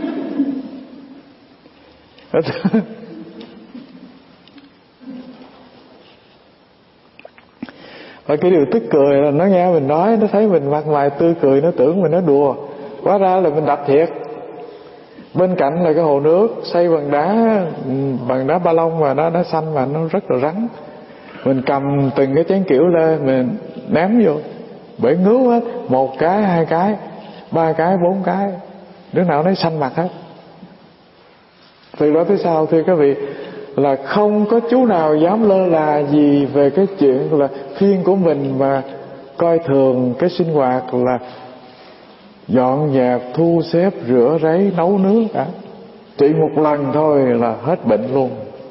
Và cái điều tức cười là nó nghe mình nói, nó thấy mình mặt mày tươi cười, nó tưởng mình nói đùa, hóa ra là mình đập thiệt. Bên cạnh là cái hồ nước xây bằng đá ba lông và nó xanh và nó rất là rắn. Mình cầm từng cái chén kiểu lên mình ném vô, bể ngứa hết, 1 cái, 2 cái, 3 cái, 4 cái, đứa nào nói xanh mặt hết. Từ đó tới sau thưa các vị, là không có chú nào dám lơ là gì về cái chuyện là phiên của mình mà coi thường cái sinh hoạt là dọn dẹp, thu xếp, rửa ráy, nấu nướng cả. Chỉ một lần thôi là hết bệnh luôn.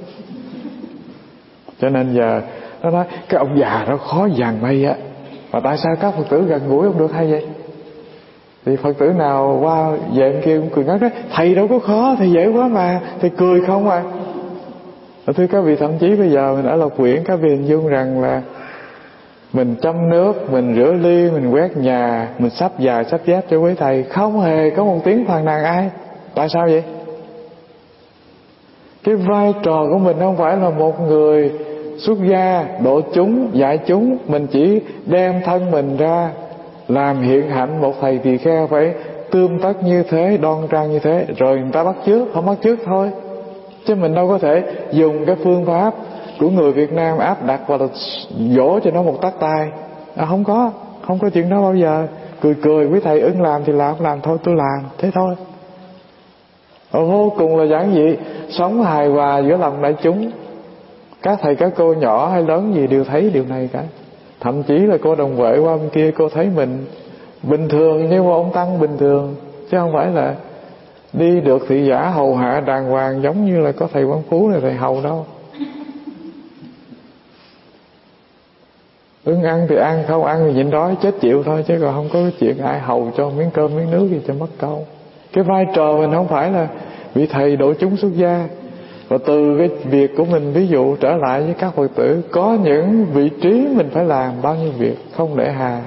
Cho nên giờ nó nói cái ông già đó khó dàn mây á, mà tại sao các Phật tử gần gũi không được hay vậy? Thì Phật tử nào qua về bên kia cũng cười ngất đó, thầy đâu có khó, thầy dễ quá mà, thầy cười không à. Thưa các vị, thậm chí bây giờ mình ở Lộc Quyển, các vị hình dung rằng là mình châm nước, mình rửa ly, mình quét nhà, mình sắp dài sắp dép cho quý thầy, không hề có một tiếng phàn nàn ai. Tại sao vậy? Cái vai trò của mình không phải là một người xuất gia độ chúng, dạy chúng. Mình chỉ đem thân mình ra làm hiện hạnh một thầy tỳ kheo phải tươm tất như thế, đoan trang như thế, rồi người ta bắt chước, không bắt chước thôi. Chứ mình đâu có thể dùng cái phương pháp của người Việt Nam áp đặt và dỗ cho nó một tát tay. Không có chuyện đó bao giờ. Cười quý thầy ưng làm thì làm thôi, tôi làm thế thôi. Vô cùng là giản dị, sống hài hòa giữa lòng đại chúng. Các thầy các cô nhỏ hay lớn gì đều thấy điều này cả. Thậm chí là cô đồng vệ qua bên kia, cô thấy mình bình thường như một ông tăng bình thường, chứ không phải là đi được thị giả hầu hạ đàng hoàng giống như là có thầy Quán Phú này thầy hầu đâu. Ăn thì ăn, không ăn thì nhịn đói chết chịu thôi, chứ còn không có cái chuyện ai hầu cho miếng cơm miếng nước gì cho mất công. Cái vai trò mình không phải là vị thầy độ chúng xuất gia. Và từ cái việc của mình, ví dụ trở lại với các Phật tử, có những vị trí mình phải làm bao nhiêu việc, không để hà.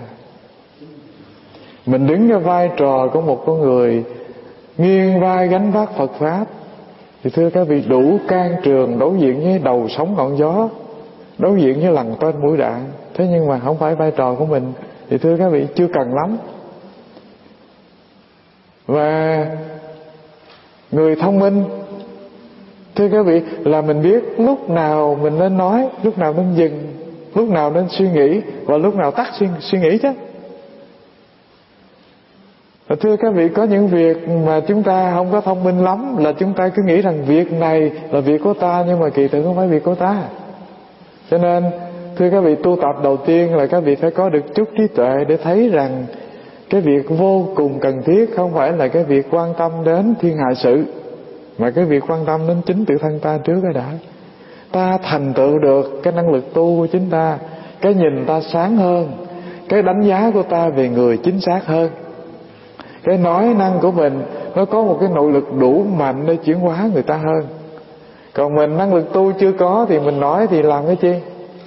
Mình đứng cái vai trò của một con người nghiêng vai gánh vác Phật Pháp, Thì thưa các vị, đủ can trường đối diện với đầu sóng ngọn gió, đối diện với lằn tên mũi đạn. Thế nhưng mà không phải vai trò của mình, thì thưa các vị, chưa cần lắm. Và người thông minh, thưa các vị, là mình biết lúc nào mình nên nói, lúc nào nên dừng, lúc nào nên suy nghĩ, và lúc nào tắt suy nghĩ chứ. Và thưa các vị, có những việc mà chúng ta không có thông minh lắm, là chúng ta cứ nghĩ rằng việc này là việc của ta, nhưng mà kỳ thực không phải việc của ta. Cho nên thưa các vị, tu tập đầu tiên là các vị phải có được chút trí tuệ để thấy rằng cái việc vô cùng cần thiết không phải là cái việc quan tâm đến thiên hạ sự, mà cái việc quan tâm đến chính tự thân ta trước cái đã. Ta thành tựu được cái năng lực tu của chính ta, cái nhìn ta sáng hơn, cái đánh giá của ta về người chính xác hơn, cái nói năng của mình nó có một cái nội lực đủ mạnh để chuyển hóa người ta hơn. Còn mình năng lực tu chưa có thì mình nói thì làm cái chi?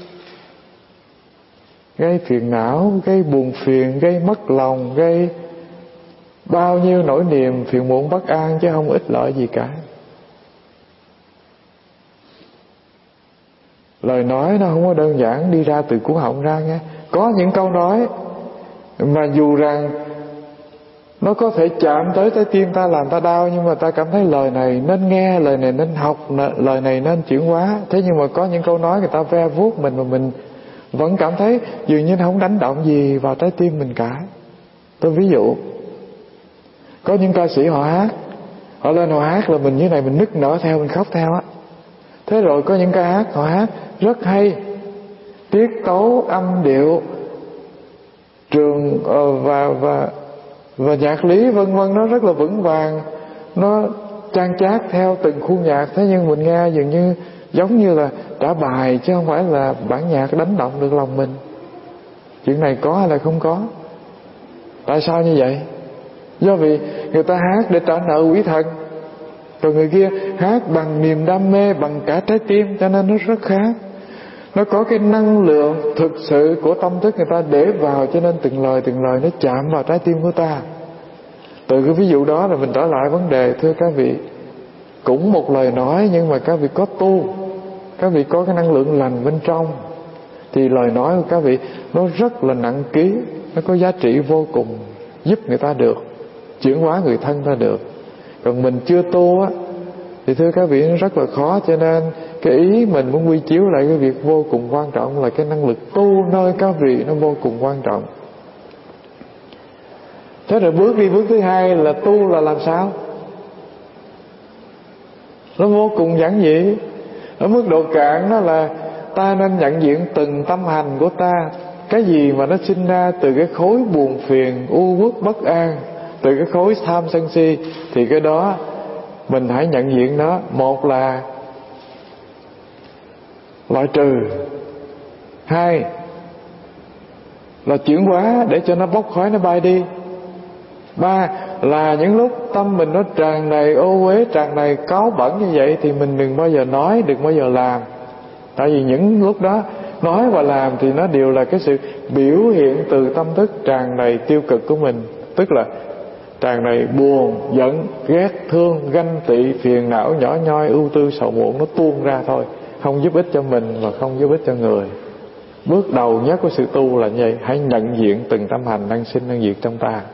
Gây phiền não, gây buồn phiền, gây mất lòng, gây bao nhiêu nỗi niềm phiền muộn bất an, chứ không ích lợi gì cả. Lời nói nó không có đơn giản đi ra từ cuống họng ra nghe. Có những câu nói mà dù rằng nó có thể chạm tới trái tim ta, làm ta đau, nhưng mà ta cảm thấy lời này nên nghe, lời này nên học, lời này nên chuyển hóa. Thế nhưng mà có những câu nói người ta ve vuốt mình mà mình vẫn cảm thấy dường như nó không đánh động gì vào trái tim mình cả. Tôi ví dụ, có những ca sĩ họ hát, họ lên họ hát là mình như này, mình nức nở theo, mình khóc theo á. Thế rồi có những ca hát họ hát rất hay, tiết tấu, âm điệu, trường và nhạc lý vân vân, nó rất là vững vàng, nó chan chát theo từng khuôn nhạc. Thế nhưng mình nghe dường như giống như là trả bài, chứ không phải là bản nhạc đánh động được lòng mình. Chuyện này có hay là không có? Tại sao như vậy? Do vì người ta hát để trả nợ quỷ thần, rồi người kia hát bằng niềm đam mê, bằng cả trái tim, cho nên nó rất khác. Nó có cái năng lượng thực sự của tâm thức người ta để vào, cho nên từng lời nó chạm vào trái tim của ta. Từ cái ví dụ đó là mình trở lại vấn đề. Thưa các vị, cũng một lời nói, nhưng mà các vị có tu, các vị có cái năng lượng lành bên trong, thì lời nói của các vị nó rất là nặng ký, nó có giá trị vô cùng, giúp người ta được, chuyển hóa người thân ta được. Còn mình chưa tu á, thì thưa các vị, nó rất là khó. Cho nên cái ý mình muốn quy chiếu lại cái việc vô cùng quan trọng là cái năng lực tu nơi các vị nó vô cùng quan trọng. Thế rồi bước thứ hai là tu là làm sao? Nó vô cùng giản dị. Ở mức độ cạn đó là ta nên nhận diện từng tâm hành của ta. Cái gì mà nó sinh ra từ cái khối buồn phiền, u uất bất an, từ cái khối tham sân si, thì cái đó mình hãy nhận diện nó. Một là loại trừ, hai là chuyển hóa để cho nó bốc khói, nó bay đi, ba là những lúc tâm mình nó tràn đầy ô uế, tràn đầy cáu bẩn như vậy thì mình đừng bao giờ nói, đừng bao giờ làm. Tại vì những lúc đó nói và làm thì nó đều là cái sự biểu hiện từ tâm thức tràn đầy tiêu cực của mình. Tức là tràn đầy buồn, giận, ghét, thương, ganh tị, phiền não, nhỏ nhoi, ưu tư, sầu muộn, nó tuôn ra thôi, không giúp ích cho mình và không giúp ích cho người. Bước đầu nhất của sự tu là như vậy. Hãy nhận diện từng tâm hành đang sinh đang diệt trong ta.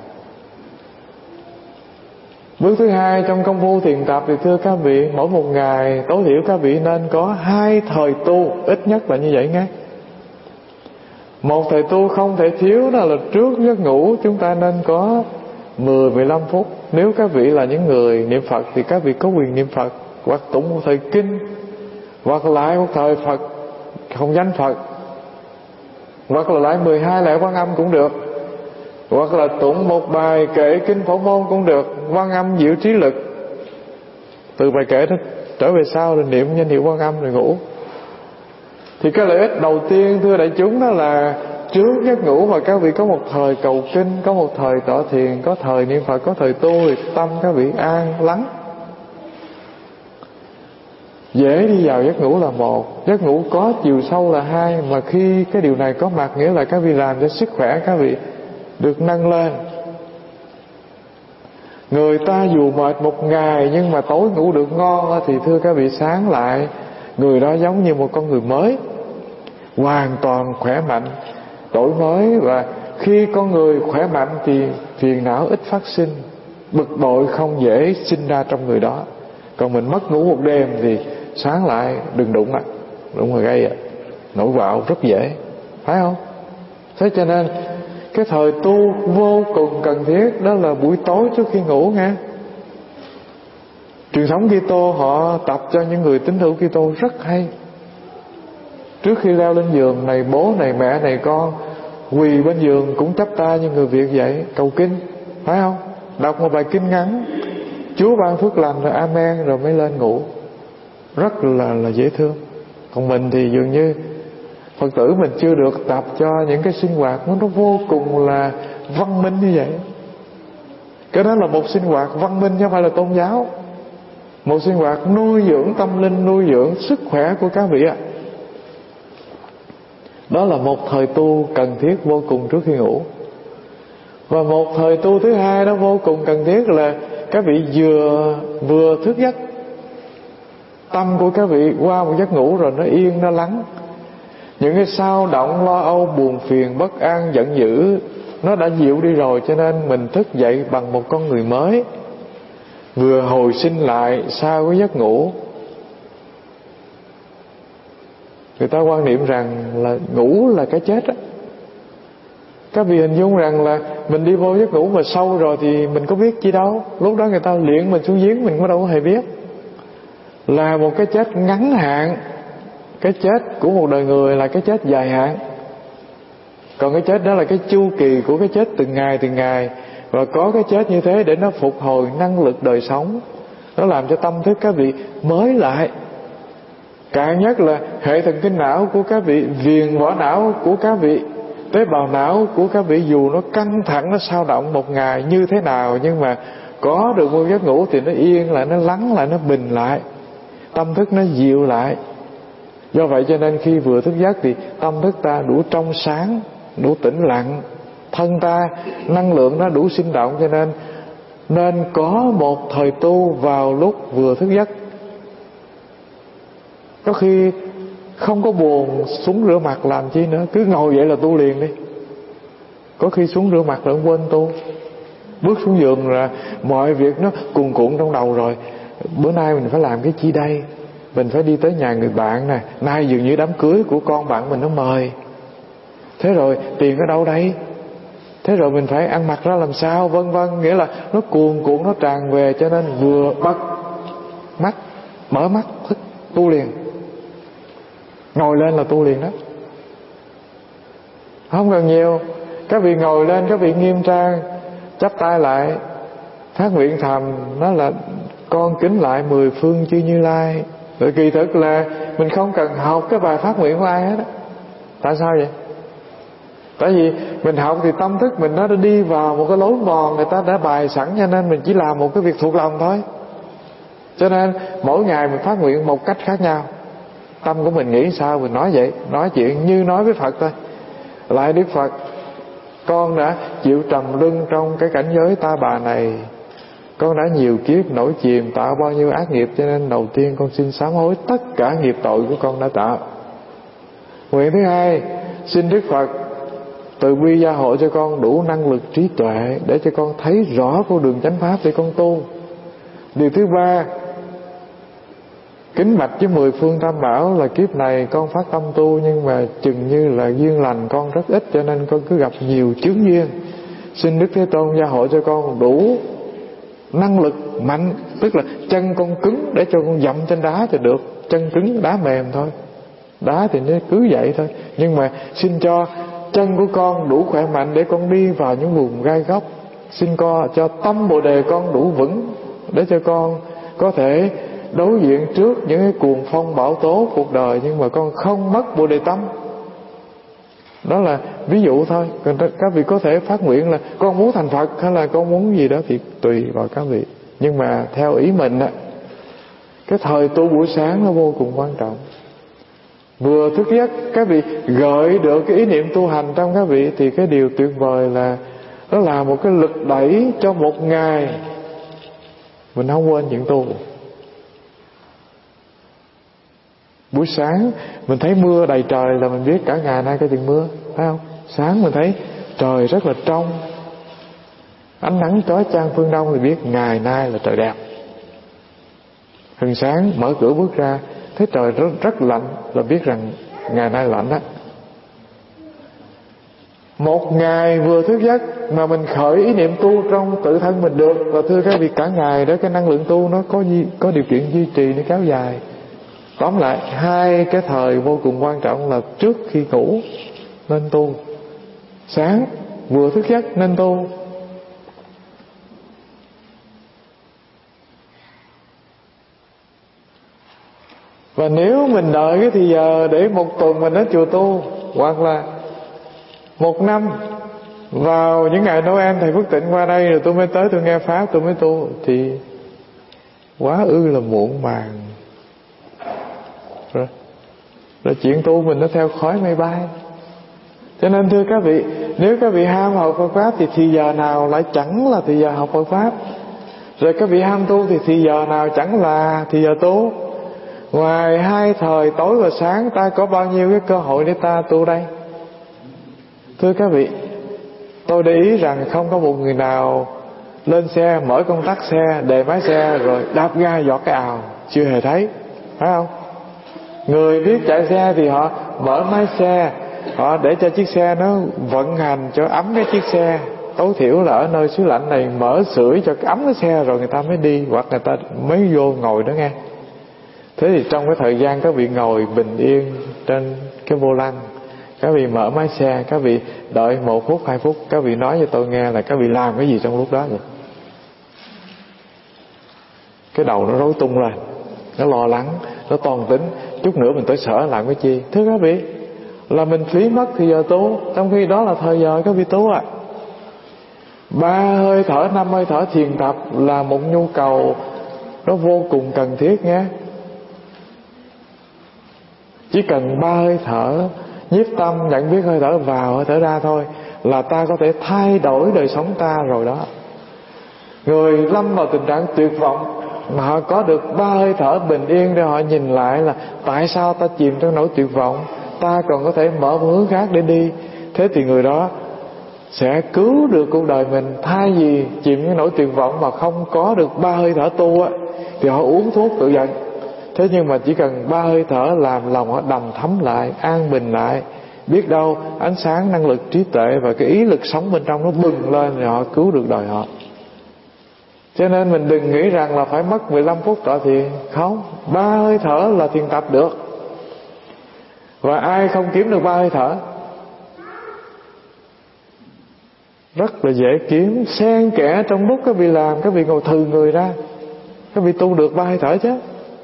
Bước thứ hai trong công phu thiền tập thì thưa các vị, mỗi một ngày tối thiểu các vị nên có 2 thời tu, ít nhất là như vậy nghe. Một thời tu không thể thiếu đó là trước giấc ngủ chúng ta nên có 10-15 phút. Nếu các vị là những người niệm Phật thì các vị có quyền niệm Phật, hoặc tụng một thời kinh, hoặc lại một thời Phật không danh Phật, hoặc là lại 12 lễ Quan Âm cũng được, hoặc là tụng một bài kệ kinh Phổ Môn cũng được, Quan Âm diệu trí lực. Từ bài kệ đó trở về sau rồi niệm danh hiệu Quan Âm rồi ngủ. Thì cái lợi ích đầu tiên thưa đại chúng đó là trước giấc ngủ mà các vị có một thời cầu kinh, có một thời tọa thiền, có thời niệm Phật, có thời tu, thì tâm các vị an lắng, dễ đi vào giấc ngủ là một. Giấc ngủ có chiều sâu là hai. Mà khi cái điều này có mặt nghĩa là các vị làm cho sức khỏe các vị được nâng lên. Người ta dù mệt một ngày nhưng mà tối ngủ được ngon thì thưa các vị, sáng lại người đó giống như một con người mới, hoàn toàn khỏe mạnh, đổi mới. Và khi con người khỏe mạnh thì phiền não ít phát sinh, bực bội không dễ sinh ra trong người đó. Còn mình mất ngủ một đêm thì sáng lại đừng đụng rồi gây nổi bạo rất dễ, phải không? Thế cho nên cái thời tu vô cùng cần thiết đó là buổi tối trước khi ngủ nghe. Truyền thống Kitô họ tập cho những người tín hữu Kitô rất hay. Trước khi leo lên giường, này bố này mẹ này con, quỳ bên giường cũng chắp tay như người Việt vậy, cầu kinh, phải không? Đọc một bài kinh ngắn, Chúa ban phước lành rồi amen, rồi mới lên ngủ. Rất là dễ thương. Còn mình thì dường như Phật tử mình chưa được tập cho những cái sinh hoạt nó vô cùng là văn minh như vậy. Cái đó là một sinh hoạt văn minh chứ không phải là tôn giáo. Một sinh hoạt nuôi dưỡng tâm linh, nuôi dưỡng sức khỏe của các vị ạ. Đó là một thời tu cần thiết vô cùng trước khi ngủ. Và một thời tu thứ hai đó vô cùng cần thiết là các vị vừa thức giấc, tâm của các vị qua một giấc ngủ rồi nó yên, nó lắng. Những cái xao động, lo âu, buồn phiền, bất an, giận dữ nó đã dịu đi rồi, cho nên mình thức dậy bằng một con người mới, vừa hồi sinh lại sau cái giấc ngủ. Người ta quan niệm rằng là ngủ là cái chết á. Các vị hình dung rằng là mình đi vô giấc ngủ mà sâu rồi thì mình có biết chi đâu. Lúc đó người ta liệng mình xuống giếng mình có đâu có hề biết. Là một cái chết ngắn hạn. Cái chết của một đời người là cái chết dài hạn. Còn cái chết đó là cái chu kỳ của cái chết từng ngày. Và có cái chết như thế để nó phục hồi năng lực đời sống, nó làm cho tâm thức các vị mới lại. Càng nhất là hệ thần kinh não của các vị, viền vỏ não của các vị, tế bào não của các vị dù nó căng thẳng, nó xao động một ngày như thế nào, nhưng mà có được một giấc ngủ thì nó yên lại, nó lắng lại, nó bình lại, tâm thức nó dịu lại. Do vậy cho nên khi vừa thức giấc thì tâm thức ta đủ trong sáng, đủ tĩnh lặng, thân ta năng lượng nó đủ sinh động, cho nên có một thời tu vào lúc vừa thức giấc. Có khi không có buồn xuống rửa mặt làm chi nữa, cứ ngồi vậy là tu liền đi. Có khi xuống rửa mặt là quên tu, bước xuống giường là mọi việc nó cuồn cuộn trong đầu rồi. Bữa nay mình phải làm cái chi đây, mình phải đi tới nhà người bạn nè, nay dường như đám cưới của con bạn mình nó mời, thế rồi tiền ở đâu đây, thế rồi mình phải ăn mặc ra làm sao, vân vân. Nghĩa là nó cuồn cuộn, nó tràn về, cho nên vừa bắt mắt, mở mắt thức tu liền, ngồi lên là tu liền đó, không cần nhiều. Các vị ngồi lên, các vị nghiêm trang, chắp tay lại, phát nguyện thầm, đó là con kính lại mười phương chư Như Lai. Rồi kỳ thực là mình không cần học cái bài phát nguyện của ai hết á. Tại sao vậy? Tại vì mình học thì tâm thức mình nó đã đi vào một cái lối mòn người ta đã bày sẵn, cho nên mình chỉ làm một cái việc thuộc lòng thôi. Cho nên mỗi ngày mình phát nguyện một cách khác nhau. Tâm của mình nghĩ sao mình nói vậy, nói chuyện như nói với Phật thôi. Lại Đức Phật, con đã chịu trầm luân trong cái cảnh giới ta bà này, con đã nhiều kiếp nổi chìm tạo bao nhiêu ác nghiệp, cho nên đầu tiên con xin sám hối tất cả nghiệp tội của con đã tạo. Nguyện thứ hai, xin Đức Phật từ bi gia hộ cho con đủ năng lực trí tuệ để cho con thấy rõ con đường chánh pháp để con tu. Điều thứ ba, kính bạch với mười phương tam bảo là kiếp này con phát tâm tu, nhưng mà chừng như là duyên lành con rất ít, cho nên con cứ gặp nhiều chướng duyên. Xin Đức Thế Tôn gia hộ cho con đủ năng lực mạnh, tức là chân con cứng để cho con dậm trên đá cho được. Chân cứng đá mềm thôi, đá thì nó cứ vậy thôi, nhưng mà xin cho chân của con đủ khỏe mạnh để con đi vào những vùng gai góc. Xin cho tâm Bồ Đề con đủ vững để cho con có thể đối diện trước những cái cuồng phong bão tố cuộc đời, nhưng mà con không mất Bồ Đề tâm. Đó là ví dụ thôi. Còn các vị có thể phát nguyện là con muốn thành Phật hay là con muốn gì đó thì tùy vào các vị. Nhưng mà theo ý mình á, cái thời tu buổi sáng nó vô cùng quan trọng. Vừa thức giấc các vị gợi được cái ý niệm tu hành trong các vị, thì cái điều tuyệt vời là nó là một cái lực đẩy cho một ngày mình không quên chuyện tu. Buổi sáng mình thấy mưa đầy trời là mình biết cả ngày nay có chuyện mưa, phải không? Sáng mình thấy trời rất là trong, ánh nắng chói chang phương đông thì biết ngày nay là trời đẹp. Hừng sáng mở cửa bước ra thấy trời rất lạnh là biết rằng ngày nay lạnh á. Một ngày vừa thức giấc mà mình khởi ý niệm tu trong tự thân mình được, và thưa các vị, cả ngày đó cái năng lượng tu nó có điều kiện duy trì, nó kéo dài. Tóm lại hai cái thời vô cùng quan trọng là trước khi ngủ nên tu, sáng vừa thức giấc nên tu. Và nếu mình đợi cái thì giờ để một tuần mình đến chùa tu, hoặc là một năm vào những ngày Noel thầy Phước Tịnh qua đây rồi tôi mới tới, tôi nghe pháp tôi mới tu, thì quá ư là muộn màng rồi chuyện tu mình nó theo khói mây bay. Cho nên thưa các vị, nếu các vị ham học Phật pháp thì giờ nào lại chẳng là thì giờ học Phật pháp. Rồi các vị ham tu thì giờ nào chẳng là thì giờ tu. Ngoài hai thời tối và sáng, ta có bao nhiêu cái cơ hội để ta tu đây? Thưa các vị, tôi để ý rằng không có một người nào lên xe, mở công tắc xe, đề máy xe rồi đạp ga giọt cái ào, chưa hề thấy, phải không? Người biết chạy xe thì họ mở máy xe, họ để cho chiếc xe nó vận hành cho ấm cái chiếc xe. Tối thiểu là ở nơi xứ lạnh này mở sưởi cho ấm cái xe rồi người ta mới đi, hoặc người ta mới vô ngồi đó nghe. Thế thì trong cái thời gian các vị ngồi bình yên trên cái vô lăng, các vị mở máy xe, các vị đợi 1 phút 2 phút, các vị nói cho tôi nghe là các vị làm cái gì trong lúc đó vậy? Cái đầu nó rối tung lên, nó lo lắng, nó toan tính, chút nữa mình tới sở làm cái chi? Thưa các vị, là mình phí mất thì giờ tu, trong khi đó là thời giờ các vị tu à. 3 hơi thở, 5 hơi thở thiền tập là một nhu cầu nó vô cùng cần thiết nhé. Chỉ cần 3 hơi thở nhiếp tâm nhận biết hơi thở vào hơi thở ra thôi là ta có thể thay đổi đời sống ta rồi đó. Người lâm vào tình trạng tuyệt vọng mà họ có được 3 hơi thở bình yên để họ nhìn lại là tại sao ta chìm trong nỗi tuyệt vọng, ta còn có thể mở một hướng khác để đi. Thế thì người đó sẽ cứu được cuộc đời mình. Thay vì chìm trong nỗi tuyệt vọng mà không có được 3 hơi thở tu á, thì họ uống thuốc tự giận. Thế nhưng mà chỉ cần 3 hơi thở làm lòng họ đầm thấm lại, an bình lại, biết đâu ánh sáng năng lực trí tuệ và cái ý lực sống bên trong nó bừng lên rồi họ cứu được đời họ. Cho nên mình đừng nghĩ rằng là phải mất 15 phút tọa thiền. Không, 3 hơi thở là thiền tập được. Và ai không kiếm được 3 hơi thở? Rất là dễ kiếm. Xen kẽ trong lúc các vị làm, các vị ngồi thừ người ra, các vị tu được 3 hơi thở chứ.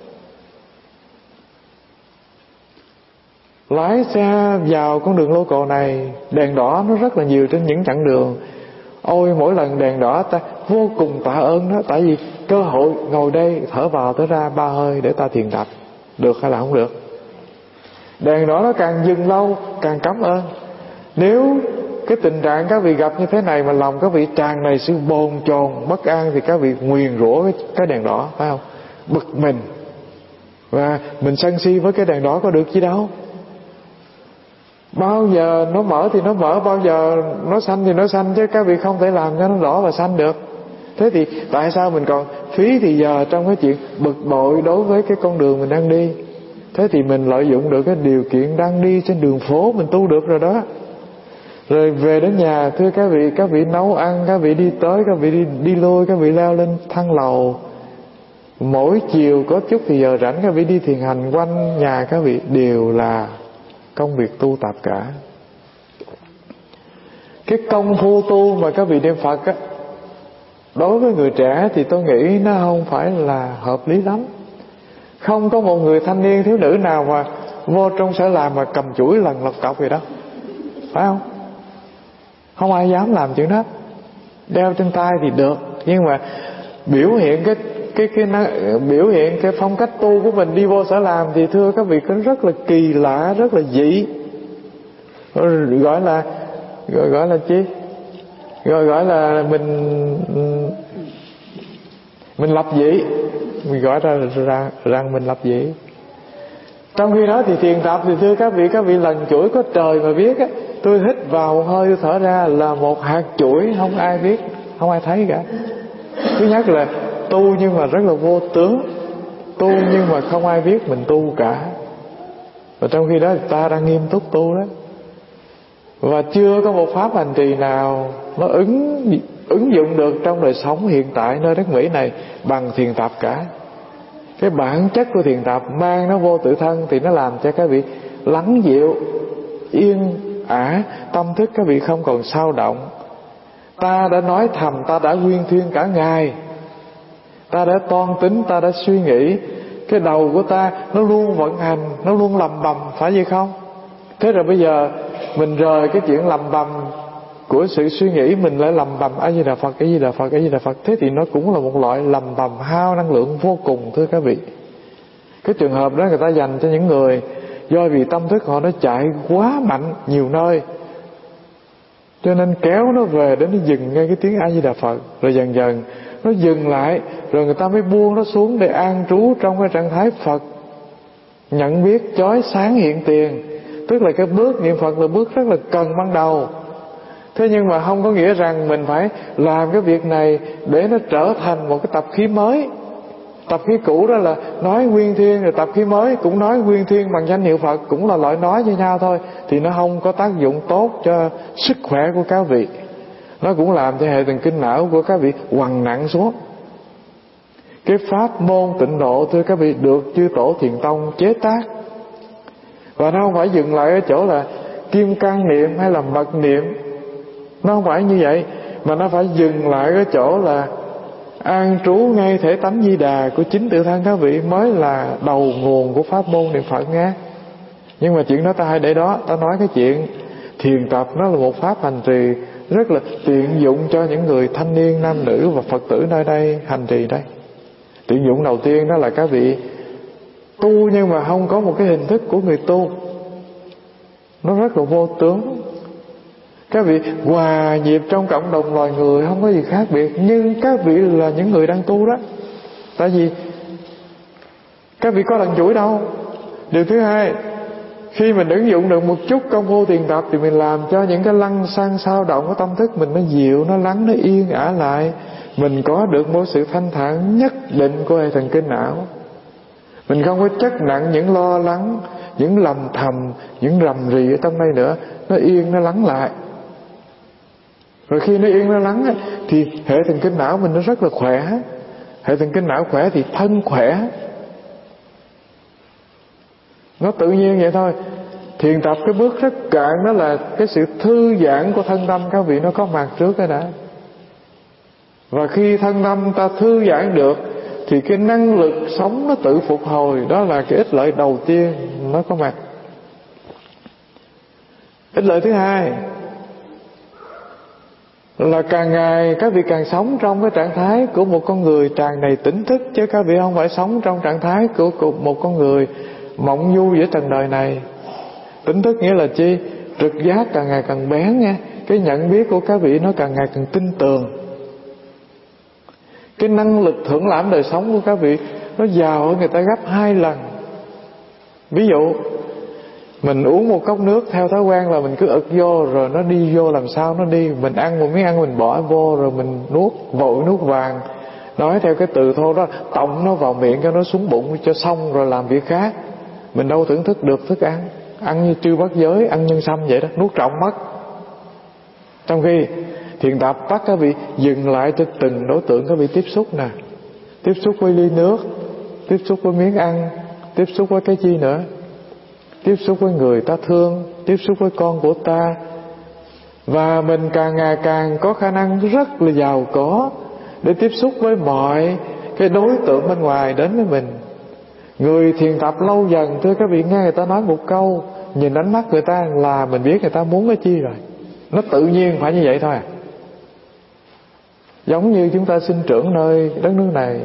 Lái xe vào con đường local này, đèn đỏ nó rất là nhiều trên những chặng đường. Ôi mỗi lần đèn đỏ ta vô cùng tạ ơn đó. Tại vì cơ hội ngồi đây thở vào thở ra 3 hơi để ta thiền tập. Được hay là không được? Đèn đỏ nó càng dừng lâu càng cảm ơn. Nếu cái tình trạng các vị gặp như thế này mà lòng các vị tràn đầy sự bồn chồn bất an thì các vị nguyền rủa cái đèn đỏ, phải không? Bực mình và mình sân si với cái đèn đỏ có được gì đâu. Bao giờ nó mở thì nó mở, bao giờ nó xanh thì nó xanh, chứ các vị không thể làm cho nó đỏ và xanh được. Thế thì tại sao mình còn phí thì giờ trong cái chuyện bực bội đối với cái con đường mình đang đi? Thế thì mình lợi dụng được cái điều kiện đang đi trên đường phố mình tu được rồi đó. Rồi về đến nhà, thưa các vị nấu ăn, các vị đi tới, các vị đi lui, các vị leo lên thang lầu. Mỗi chiều có chút thì giờ rảnh các vị đi thiền hành quanh nhà các vị, đều là công việc tu tập cả. Cái công phu tu mà các vị niệm Phật á, đối với người trẻ thì tôi nghĩ nó không phải là hợp lý lắm. Không có một người thanh niên thiếu nữ nào mà vô trong sở làm mà cầm chuỗi lần lọc cọc gì đó, phải không? Không ai dám làm chuyện đó. Đeo trên tay thì được, nhưng mà biểu hiện biểu hiện cái phong cách tu của mình đi vô sở làm thì thưa các vị nó rất là kỳ lạ, rất là dị. Gọi là chi? Gọi là mình Mình lập dị, mình gọi ra rằng mình lập dị. Trong khi đó thì thiền tập thì thưa các vị lần chuỗi có trời mà biết á, tôi hít vào hơi tôi thở ra là một hạt chuỗi, không ai biết, không ai thấy cả. Thứ nhất là tu nhưng mà rất là vô tướng, tu nhưng mà không ai biết mình tu cả. Và trong khi đó ta đang nghiêm túc tu đó. Và chưa có một pháp hành trì nào nó ứng dụng được trong đời sống hiện tại nơi đất Mỹ này bằng thiền tập cả. Cái bản chất của thiền tập mang nó vô tự thân thì nó làm cho các vị lắng dịu, yên ả, tâm thức các vị không còn xao động. Ta đã nói thầm, ta đã nguyên thuyên cả ngày, ta đã toan tính, ta đã suy nghĩ, cái đầu của ta nó luôn vận hành, nó luôn lầm bầm, phải vậy không? Thế rồi bây giờ mình rời cái chuyện lầm bầm của sự suy nghĩ, mình lại lầm bầm A Di Đà Phật, A Di Đà Phật, A Di Đà Phật. Thế thì nó cũng là một loại lầm bầm hao năng lượng vô cùng, thưa các vị. Cái trường hợp đó người ta dành cho những người do vì tâm thức họ nó chạy quá mạnh nhiều nơi, cho nên kéo nó về đến nó dừng ngay cái tiếng A Di Đà Phật. Rồi dần dần nó dừng lại, rồi người ta mới buông nó xuống để an trú trong cái trạng thái Phật nhận biết chói sáng hiện tiền. Tức là cái bước niệm Phật là bước rất là cần ban đầu. Thế nhưng mà không có nghĩa rằng mình phải làm cái việc này để nó trở thành một cái tập khí mới. Tập khí cũ đó là nói nguyên thiên, rồi tập khí mới cũng nói nguyên thiên bằng danh hiệu Phật, cũng là loại nói với nhau thôi, thì nó không có tác dụng tốt cho sức khỏe của các vị. Nó cũng làm cho hệ thần kinh não của các vị quằn nặng xuống. Cái pháp môn tịnh độ, thưa các vị, được chư tổ Thiền Tông chế tác. Và nó không phải dừng lại ở chỗ là kim cang niệm hay là mật niệm. Nó không phải như vậy, mà nó phải dừng lại ở chỗ là an trú ngay thể tánh Di Đà của chính tự thân các vị mới là đầu nguồn của pháp môn niệm Phật nghe. Nhưng mà chuyện đó ta hay để đó, ta nói cái chuyện thiền tập nó là một pháp hành trì rất là tiện dụng cho những người thanh niên nam nữ và Phật tử nơi đây hành trì đây. Tiện dụng đầu tiên đó là các vị tu nhưng mà không có một cái hình thức của người tu, nó rất là vô tướng. Các vị hòa nhịp trong cộng đồng loài người, không có gì khác biệt, nhưng các vị là những người đang tu đó. Tại vì các vị có lần chuỗi đâu. Điều thứ hai, khi mình ứng dụng được một chút công phu thiền tập thì mình làm cho những cái lăng xăng xao động của tâm thức mình nó dịu, nó lắng, nó yên ả lại. Mình có được một sự thanh thản nhất định của hệ thần kinh não. Mình không có chất nặng những lo lắng, những lầm thầm, những rầm rì ở trong đây nữa. Nó yên, nó lắng lại. Rồi khi nó yên, nó lắng thì hệ thần kinh não mình nó rất là khỏe. Hệ thần kinh não khỏe thì thân khỏe. Nó tự nhiên vậy thôi. Thiền tập cái bước rất cạn đó là cái sự thư giãn của thân tâm các vị nó có mặt trước cái đã. Và khi thân tâm ta thư giãn được thì cái năng lực sống nó tự phục hồi. Đó là cái ích lợi đầu tiên nó có mặt. Ích lợi thứ hai là càng ngày các vị càng sống trong cái trạng thái của một con người tràn đầy tỉnh thức, chứ các vị không phải sống trong trạng thái của một con người mộng du giữa trần đời này. Tỉnh thức nghĩa là chi? Trực giác càng ngày càng bén nha. Cái nhận biết của các vị nó càng ngày càng tinh tường. Cái năng lực thưởng lãm đời sống của các vị nó giàu hơn người ta gấp 2 lần. Ví dụ mình uống một cốc nước theo thói quen là mình cứ ực vô, rồi nó đi vô làm sao nó đi. Mình ăn một miếng ăn mình bỏ vô, rồi mình nuốt vội nuốt vàng. Nói theo cái từ thô đó, tọng nó vào miệng cho nó xuống bụng cho xong rồi làm việc khác. Mình đâu thưởng thức được thức ăn. Ăn như trư bát giới, ăn nhân sâm vậy đó, nuốt trọng mất. Trong khi thiền tập bắt các vị dừng lại cho từng đối tượng các vị tiếp xúc nè. Tiếp xúc với ly nước, tiếp xúc với miếng ăn, tiếp xúc với cái chi nữa, tiếp xúc với người ta thương, tiếp xúc với con của ta. Và mình càng ngày càng có khả năng rất là giàu có để tiếp xúc với mọi cái đối tượng bên ngoài đến với mình. Người thiền tập lâu dần, thưa các vị, nghe người ta nói một câu, nhìn ánh mắt người ta là mình biết người ta muốn cái chi rồi. Nó tự nhiên phải như vậy thôi à. Giống như chúng ta sinh trưởng nơi đất nước này,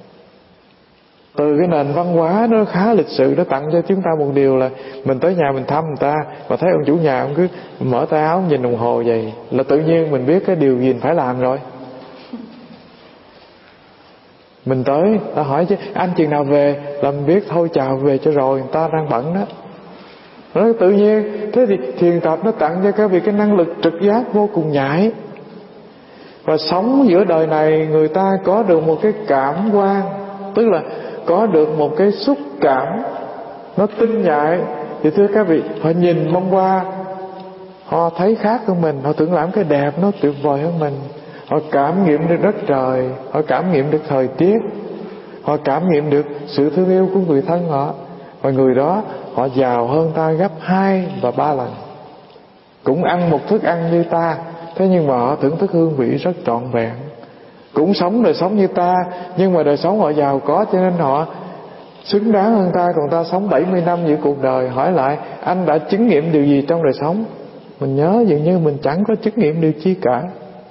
từ cái nền văn hóa nó khá lịch sự, nó tặng cho chúng ta một điều là mình tới nhà mình thăm người ta, và thấy ông chủ nhà ông cứ mở tay áo nhìn đồng hồ vậy là tự nhiên mình biết cái điều gì phải làm rồi. Mình tới, ta hỏi chứ anh chừng nào về, làm biết thôi chào về cho rồi, người ta đang bận đó. Nó tự nhiên. Thế thì thiền tập nó tặng cho các vị cái năng lực trực giác vô cùng nhạy. Và sống giữa đời này, người ta có được một cái cảm quan, tức là có được một cái xúc cảm nó tinh nhạy. Thì thưa các vị, họ nhìn mong qua, họ thấy khác hơn mình, họ tưởng làm cái đẹp nó tuyệt vời hơn mình. Họ cảm nghiệm được đất trời, họ cảm nghiệm được thời tiết, họ cảm nghiệm được sự thương yêu của người thân họ. Và người đó họ giàu hơn ta gấp 2 và 3 lần. Cũng ăn một thức ăn như ta, thế nhưng mà họ thưởng thức hương vị rất trọn vẹn. Cũng sống đời sống như ta, nhưng mà đời sống họ giàu có, cho nên họ xứng đáng hơn ta. Còn ta sống 70 năm giữa cuộc đời. Hỏi lại anh đã chứng nghiệm điều gì trong đời sống? Mình nhớ dường như mình chẳng có chứng nghiệm điều chi cả.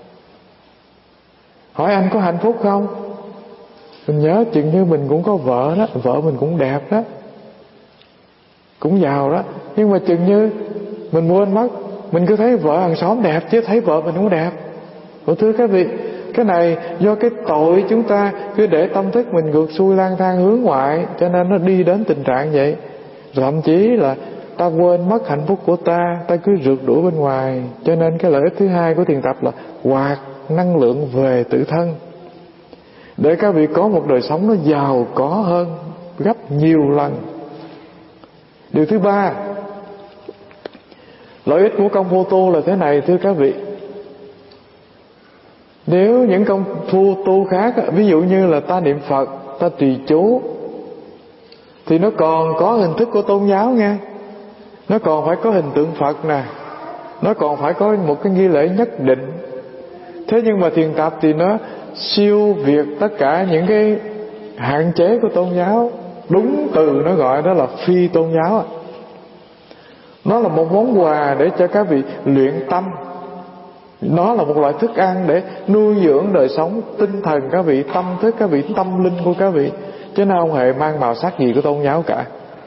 Hỏi anh có hạnh phúc không? Mình nhớ chừng như mình cũng có vợ đó, vợ mình cũng đẹp đó, cũng giàu đó, nhưng mà chừng như mình quên mất. Mình cứ thấy vợ hàng xóm đẹp chứ thấy vợ mình không đẹp. Thưa các vị, cái này do cái tội chúng ta cứ để tâm thức mình ngược xuôi lang thang hướng ngoại, cho nên nó đi đến tình trạng vậy. Thậm chí là ta quên mất hạnh phúc của ta, ta cứ rượt đuổi bên ngoài. Cho nên cái lợi ích thứ hai của thiền tập là hoạt năng lượng về tự thân, để các vị có một đời sống nó giàu có hơn gấp nhiều lần. Điều thứ ba, lợi ích của công phu tu là thế này thưa các vị. Nếu những công phu tu khác, ví dụ như là ta niệm Phật, ta trì chú, thì nó còn có hình thức của tôn giáo nha. Nó còn phải có hình tượng Phật nè, nó còn phải có một cái nghi lễ nhất định. Thế nhưng mà thiền tập thì nó siêu việt tất cả những cái hạn chế của tôn giáo. Đúng từ nó gọi đó là phi tôn giáo. Nó là một món quà để cho các vị luyện tâm. Nó là một loại thức ăn để nuôi dưỡng đời sống tinh thần các vị, tâm thức các vị, tâm linh của các vị, chứ nó không hề mang màu sắc gì của tôn giáo cả.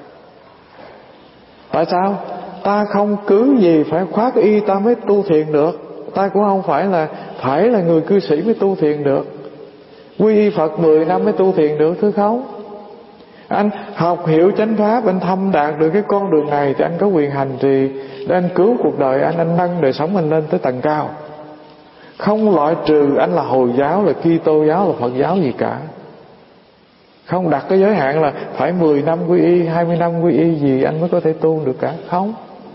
Tại sao? Ta không cứ gì phải khoác y ta mới tu thiền được. Ta cũng không phải là người cư sĩ mới tu thiền được. Quy y Phật 10 năm mới tu thiền được, thưa không? Anh học hiểu chánh pháp, anh thâm đạt được cái con đường này thì anh có quyền hành trì để anh cứu cuộc đời anh nâng đời sống anh lên tới tầng cao. Không loại trừ anh là Hồi giáo, là Kitô giáo, là Phật giáo gì cả. Không đặt cái giới hạn là phải 10 năm quy y, 20 năm quy y gì anh mới có thể tu được cả. Không.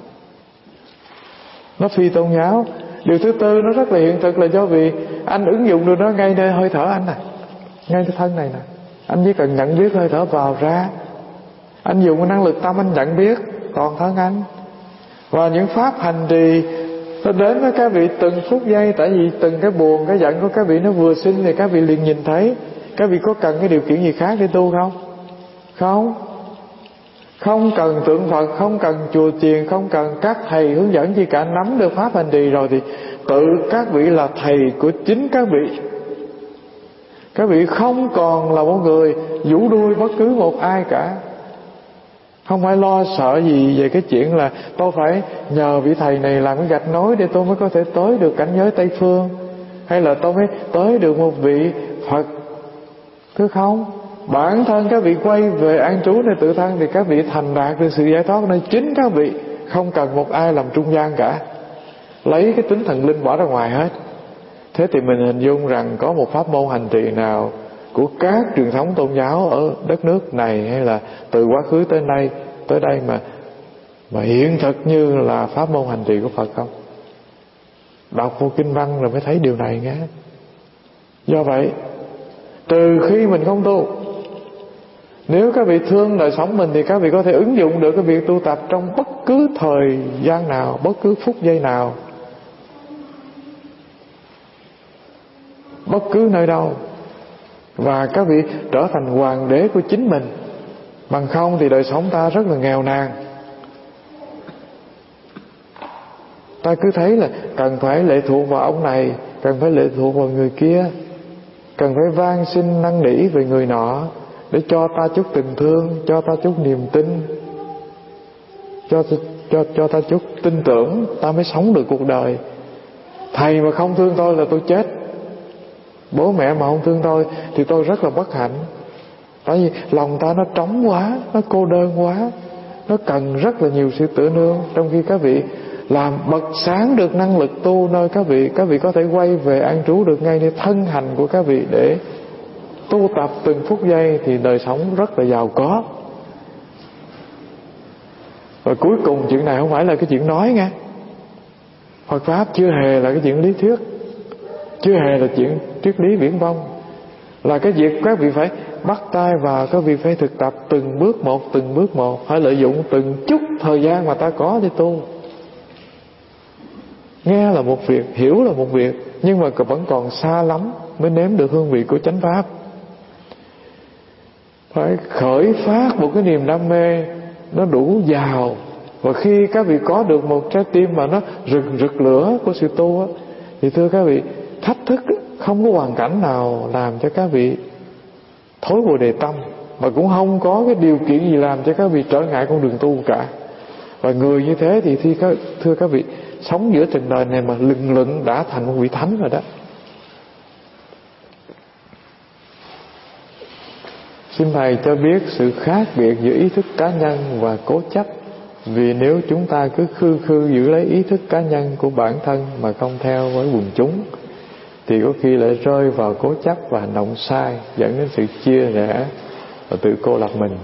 Nó phi tôn giáo. Điều thứ tư nó rất là hiện thực, là do vì anh ứng dụng được nó ngay nơi hơi thở anh này, ngay cái thân này nè. Anh chỉ cần nhận biết hơi thở vào ra, anh dùng cái năng lực tâm anh nhận biết toàn thân anh. Và những pháp hành trì nó đến với các vị từng phút giây. Tại vì từng cái buồn, cái giận của các vị nó vừa sinh thì các vị liền nhìn thấy. Các vị có cần cái điều kiện gì khác để tu không? Không. Không cần tượng Phật, không cần chùa chiền, không cần các thầy hướng dẫn gì cả. Nắm được pháp hành trì rồi thì tự các vị là thầy của chính các vị. Các vị không còn là một người vũ đuôi bất cứ một ai cả. Không phải lo sợ gì về cái chuyện là tôi phải nhờ vị thầy này làm cái gạch nối để tôi mới có thể tới được cảnh giới Tây Phương, hay là tôi mới tới được một vị Phật. Cứ không. Bản thân các vị quay về an trú nơi tự thân thì các vị thành đạt được sự giải thoát nơi chính các vị, không cần một ai làm trung gian cả. Lấy cái tính thần linh bỏ ra ngoài hết. Thế thì mình hình dung rằng có một pháp môn hành trì nào của các truyền thống tôn giáo ở đất nước này, hay là từ quá khứ tới đây mà hiện thực như là pháp môn hành trì của Phật không? Đọc vô kinh văn rồi mới thấy điều này nghe. Do vậy, trừ khi mình không tu, nếu các vị thương đời sống mình thì các vị có thể ứng dụng được cái việc tu tập trong bất cứ thời gian nào, bất cứ phút giây nào, bất cứ nơi đâu, và các vị trở thành hoàng đế của chính mình. Bằng không thì đời sống ta rất là nghèo nàn. Ta cứ thấy là cần phải lệ thuộc vào ông này, cần phải lệ thuộc vào người kia, cần phải van xin năn nỉ về người nọ để cho ta chút tình thương, cho ta chút niềm tin, cho ta chút tin tưởng, ta mới sống được cuộc đời. Thầy mà không thương tôi là tôi chết. Bố mẹ mà không thương tôi thì tôi rất là bất hạnh. Tại vì lòng ta nó trống quá, nó cô đơn quá, nó cần rất là nhiều sự tựa nương. Trong khi các vị làm bật sáng được năng lực tu nơi các vị có thể quay về an trú được ngay nơi thân hành của các vị để tu tập từng phút giây, thì đời sống rất là giàu có. Và cuối cùng chuyện này không phải là cái chuyện nói nghe. Phật Pháp chưa hề là cái chuyện lý thuyết, chưa hề là chuyện triết lý viển vông, là cái việc các vị phải bắt tay vào, các vị phải thực tập từng bước một, phải lợi dụng từng chút thời gian mà ta có để tu. Nghe là một việc, hiểu là một việc, nhưng mà vẫn còn xa lắm mới nếm được hương vị của chánh Pháp. Phải khởi phát một cái niềm đam mê nó đủ giàu. Và khi các vị có được một trái tim mà nó rực lửa của sự tu á, thì thưa các vị, thách thức không có hoàn cảnh nào làm cho các vị thối bồ đề tâm, mà cũng không có cái điều kiện gì làm cho các vị trở ngại con đường tu cả. Và người như thế thì thưa các vị, sống giữa trần đời này mà lừng đã thành một vị thánh rồi đó. Xin Thầy cho biết sự khác biệt giữa ý thức cá nhân và cố chấp. Vì nếu chúng ta cứ khư giữ lấy ý thức cá nhân của bản thân mà không theo với quần chúng, thì có khi lại rơi vào cố chấp và hành động sai, dẫn đến sự chia rẽ và tự cô lập mình.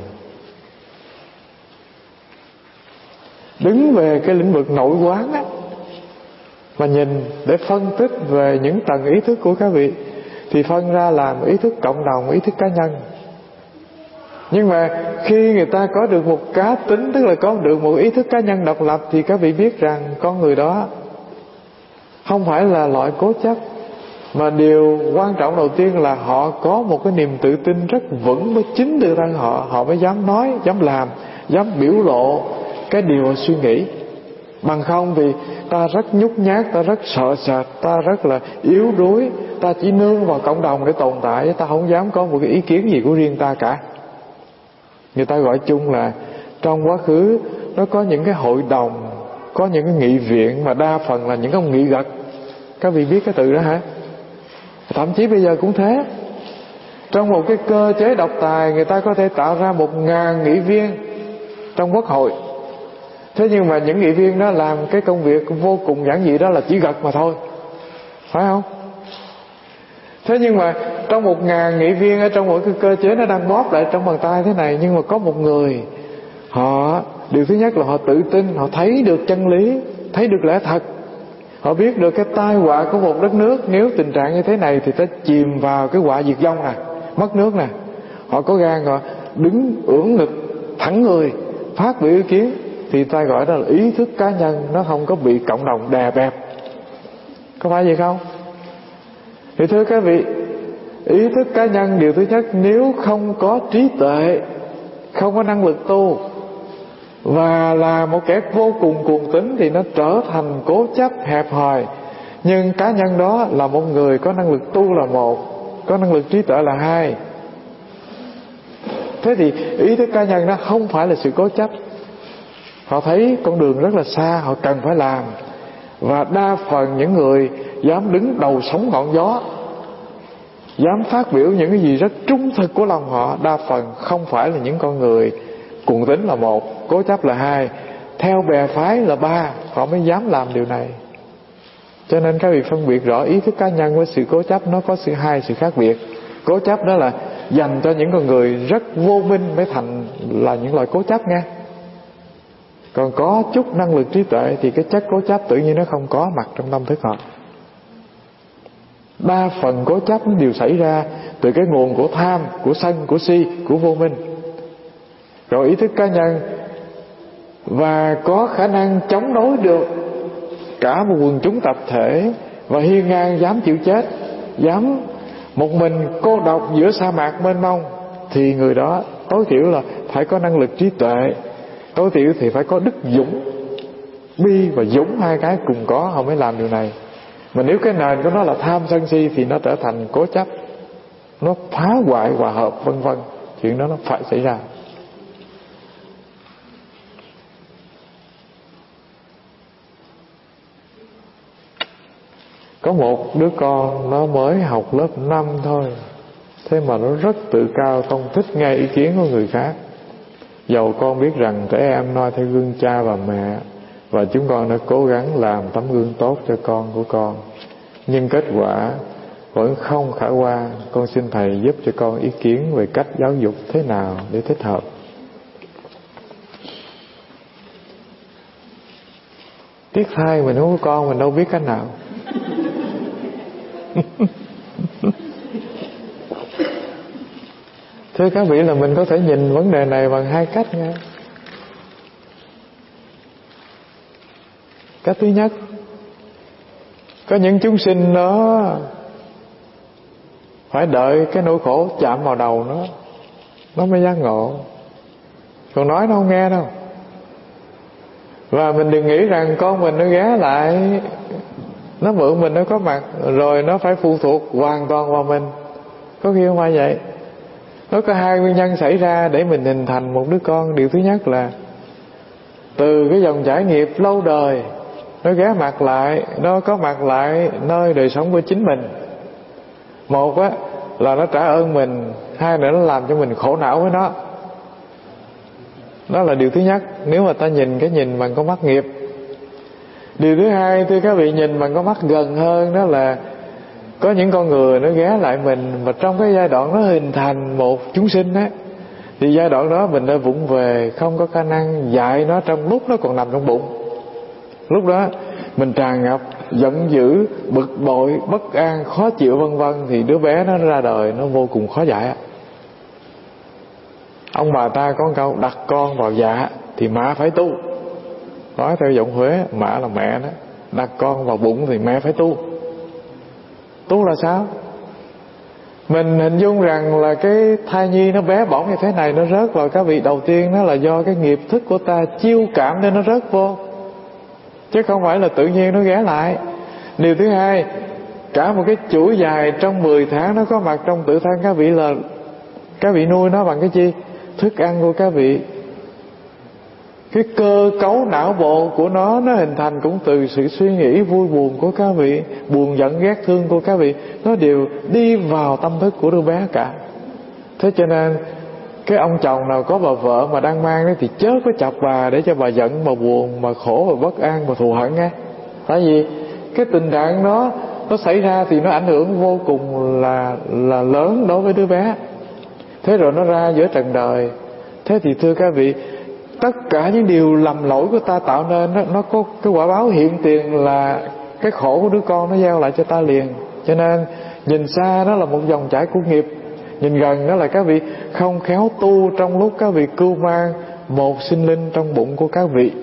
Đứng về cái lĩnh vực nội quán á, mà nhìn để phân tích về những tầng ý thức của các vị, thì phân ra làm ý thức cộng đồng, ý thức cá nhân. Nhưng mà khi người ta có được một cá tính, tức là có được một ý thức cá nhân độc lập, thì các vị biết rằng con người đó không phải là loại cố chấp, mà điều quan trọng đầu tiên là họ có một cái niềm tự tin rất vững với chính tự thân họ. Họ mới dám nói, dám làm, dám biểu lộ cái điều họ suy nghĩ. Bằng không thì ta rất nhút nhát, ta rất sợ sệt, ta rất là yếu đuối, ta chỉ nương vào cộng đồng để tồn tại, ta không dám có một cái ý kiến gì của riêng ta cả. Người ta gọi chung là trong quá khứ nó có những cái hội đồng, có những cái nghị viện mà đa phần là những ông nghị gật. Các vị biết cái từ đó hả? Thậm chí bây giờ cũng thế. Trong một cái cơ chế độc tài, người ta có thể tạo ra 1000 nghị viên trong quốc hội. Thế nhưng mà những nghị viên đó làm cái công việc vô cùng giản dị, đó là chỉ gật mà thôi, phải không? Thế nhưng mà trong 1000 nghị viên ở trong một cái cơ chế nó đang bóp lại trong bàn tay thế này, nhưng mà có một người, họ điều thứ nhất là họ tự tin, họ thấy được chân lý, thấy được lẽ thật. Họ biết được cái tai họa của một đất nước, nếu tình trạng như thế này thì ta chìm vào cái họa diệt vong nè, mất nước nè. Họ có gan, họ đứng ưỡn ngực thẳng người phát biểu ý kiến, thì ta gọi đó là ý thức cá nhân, nó không có bị cộng đồng đè bẹp. Có phải vậy không? Thì thưa các vị, ý thức cá nhân điều thứ nhất, nếu không có trí tuệ, không có năng lực tu, và là một kẻ vô cùng cuồng tín, thì nó trở thành cố chấp hẹp hòi. Nhưng cá nhân đó là một người có năng lực tu là một, có năng lực trí tuệ là hai. Thế thì ý thức cá nhân đó không phải là sự cố chấp. Họ thấy con đường rất là xa, họ cần phải làm. Và đa phần những người dám đứng đầu sóng ngọn gió, dám phát biểu những cái gì rất trung thực của lòng họ, đa phần không phải là những con người cuồng tín là một, cố chấp là hai, theo bè phái là ba. Họ mới dám làm điều này. Cho nên các vị phân biệt rõ ý thức cá nhân với sự cố chấp, nó có hai sự khác biệt. Cố chấp đó là dành cho những con người rất vô minh mới thành là những loại cố chấp nha. Còn có chút năng lực trí tuệ thì cái chất cố chấp tự nhiên nó không có mặt trong tâm thức họ. Đa phần cố chấp nó đều xảy ra từ cái nguồn của tham, của sân, của si, của vô minh. Rồi ý thức cá nhân và có khả năng chống đối được cả một quần chúng tập thể, và hiên ngang dám chịu chết, dám một mình cô độc giữa sa mạc mênh mông, thì người đó tối thiểu là phải có năng lực trí tuệ, tối thiểu thì phải có đức dũng. Bi và dũng hai cái cùng có, họ mới làm điều này. Mà nếu cái nền của nó là tham sân si thì nó trở thành cố chấp, nó phá hoại hòa hợp vân vân. Chuyện đó nó phải xảy ra. Có một đứa con nó mới học lớp 5 thôi, thế mà nó rất tự cao, không thích nghe ý kiến của người khác. Dầu con biết rằng trẻ em noi theo gương cha và mẹ, và chúng con đã cố gắng làm tấm gương tốt cho con của con, nhưng kết quả vẫn không khả quan. Con xin Thầy giúp cho con ý kiến về cách giáo dục thế nào để thích hợp. Tiếc thay mình không có con, mình đâu biết cách nào. Thưa các vị, là mình có thể nhìn vấn đề này bằng hai cách nha. Cách thứ nhất, có những chúng sinh đó phải đợi cái nỗi khổ chạm vào đầu nó mới giác ngộ. Còn nói nó không nghe đâu. Và mình đừng nghĩ rằng con mình nó ghé lại, nó mượn mình, nó có mặt rồi nó phải phụ thuộc hoàn toàn vào mình. Có khi không phải vậy. Nó có hai nguyên nhân xảy ra để mình hình thành một đứa con. Điều thứ nhất là từ cái dòng trải nghiệp lâu đời, nó ghé mặt lại, nó có mặt lại nơi đời sống của chính mình. Một á là nó trả ơn mình, hai nữa nó làm cho mình khổ não với nó. Đó là điều thứ nhất, nếu mà ta nhìn cái nhìn bằng con mắt nghiệp. Điều thứ hai, thưa các vị, nhìn bằng con mắt gần hơn, đó là có những con người nó ghé lại mình, mà trong cái giai đoạn nó hình thành một chúng sinh á, thì giai đoạn đó mình đã vụng về, không có khả năng dạy nó trong lúc nó còn nằm trong bụng. Lúc đó mình tràn ngập giận dữ, bực bội, bất an, khó chịu vân vân, thì đứa bé nó ra đời nó vô cùng khó dạy. Ông bà ta có câu đặt con vào dạ thì mẹ phải tu. Nói theo giọng Huế, mẹ là mẹ đó. Đặt con vào bụng thì mẹ phải tu. Tu là sao? Mình hình dung rằng là cái thai nhi nó bé bỏng như thế này, nó rớt vào các vị, đầu tiên nó là do cái nghiệp thức của ta chiêu cảm nên nó rớt vô, chứ không phải là tự nhiên nó ghé lại. Điều thứ hai, cả một cái chuỗi dài trong 10 tháng nó có mặt trong tự thân các vị, là các vị nuôi nó bằng cái chi? Thức ăn của các vị. Cái cơ cấu não bộ của nó hình thành cũng từ sự suy nghĩ vui buồn của các vị, buồn giận ghét thương của các vị, nó đều đi vào tâm thức của đứa bé cả. Thế cho nên cái ông chồng nào có bà vợ mà đang mang đấy thì chớ có chọc bà để cho bà giận, mà buồn, mà khổ, mà bất an, mà thù hận nghe. Tại vì cái tình trạng đó nó xảy ra thì nó ảnh hưởng vô cùng là lớn đối với đứa bé. Thế rồi nó ra giữa trần đời. Thế thì thưa các vị, tất cả những điều lầm lỗi của ta tạo nên nó có cái quả báo hiện tiền là cái khổ của đứa con nó gieo lại cho ta liền. Cho nên nhìn xa đó là một dòng chảy của nghiệp, nhìn gần đó là các vị không khéo tu trong lúc các vị cưu mang một sinh linh trong bụng của các vị.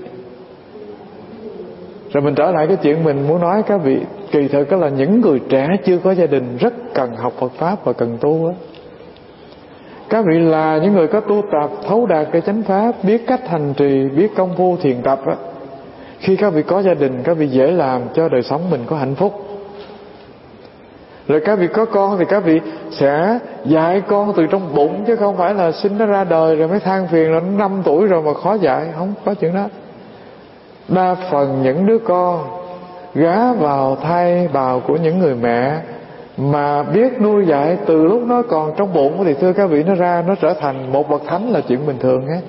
Rồi mình trở lại cái chuyện mình muốn nói các vị, kỳ thực đó là những người trẻ chưa có gia đình rất cần học Phật Pháp và cần tu á. Các vị là những người có tu tập, thấu đạt cái chánh pháp, biết cách hành trì, biết công phu thiền tập á. Khi các vị có gia đình, các vị dễ làm cho đời sống mình có hạnh phúc. Rồi các vị có con thì các vị sẽ dạy con từ trong bụng, chứ không phải là sinh nó ra đời rồi mới than phiền là nó 5 tuổi rồi mà khó dạy. Không có chuyện đó. Đa phần những đứa con gá vào thai bào của những người mẹ mà biết nuôi dạy từ lúc nó còn trong bụng, thì thưa các vị, nó ra nó trở thành một bậc thánh là chuyện bình thường hết.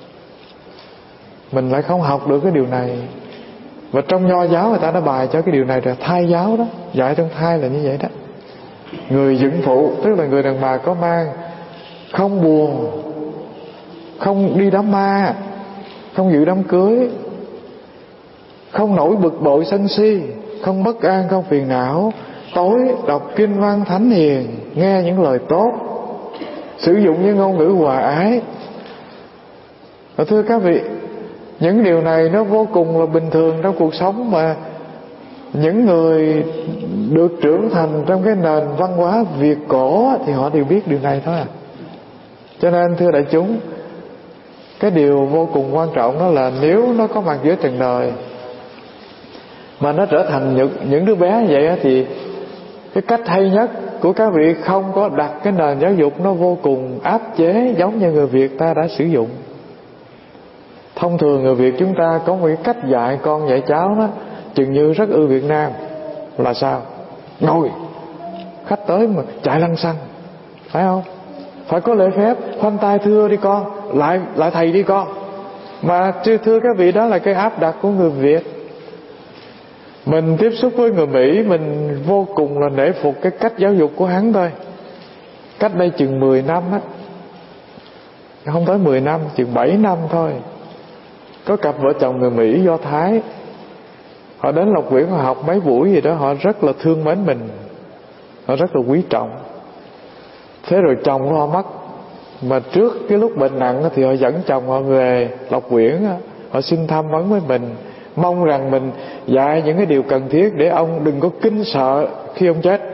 Mình lại không học được cái điều này. Và trong Nho giáo người ta đã bài cho cái điều này là thai giáo đó, dạy trong thai là như vậy đó. Người dựng phụ, tức là người đàn bà có mang, không buồn, không đi đám ma, không dự đám cưới, không nổi bực bội sân si, không bất an, không phiền não, tối đọc kinh văn thánh hiền, nghe những lời tốt, sử dụng những ngôn ngữ hòa ái. Và thưa các vị, những điều này nó vô cùng là bình thường trong cuộc sống, mà những người được trưởng thành trong cái nền văn hóa Việt cổ thì họ đều biết điều này thôi à. Cho nên thưa đại chúng, cái điều vô cùng quan trọng đó là nếu nó có mặt giữa trần đời mà nó trở thành những đứa bé như vậy thì cái cách hay nhất của các vị không có đặt cái nền giáo dục nó vô cùng áp chế giống như người Việt ta đã sử dụng. Thông thường người Việt chúng ta có một cái cách dạy con dạy cháu đó chừng như rất ư Việt Nam. Là sao? ngồi, khách tới mà chạy lăng xăng, phải không? Phải có lễ phép, khoanh tay thưa đi con, lại thầy đi con. Mà thưa các vị, đó là cái áp đặt của người Việt. Mình tiếp xúc với người Mỹ, mình vô cùng là nể phục cái cách giáo dục của hắn thôi. Cách đây chừng 10 năm á, không tới 10 năm, chừng 7 năm thôi, có cặp vợ chồng người Mỹ Do Thái, họ đến Lộc Quyển họ học mấy buổi gì đó, họ rất là thương mến mình, họ rất là quý trọng. Thế rồi chồng của họ mất, mà trước cái lúc bệnh nặng thì họ dẫn chồng họ về Lộc Quyển, họ xin tham vấn với mình, mong rằng mình dạy những cái điều cần thiết để ông đừng có kinh sợ khi ông chết.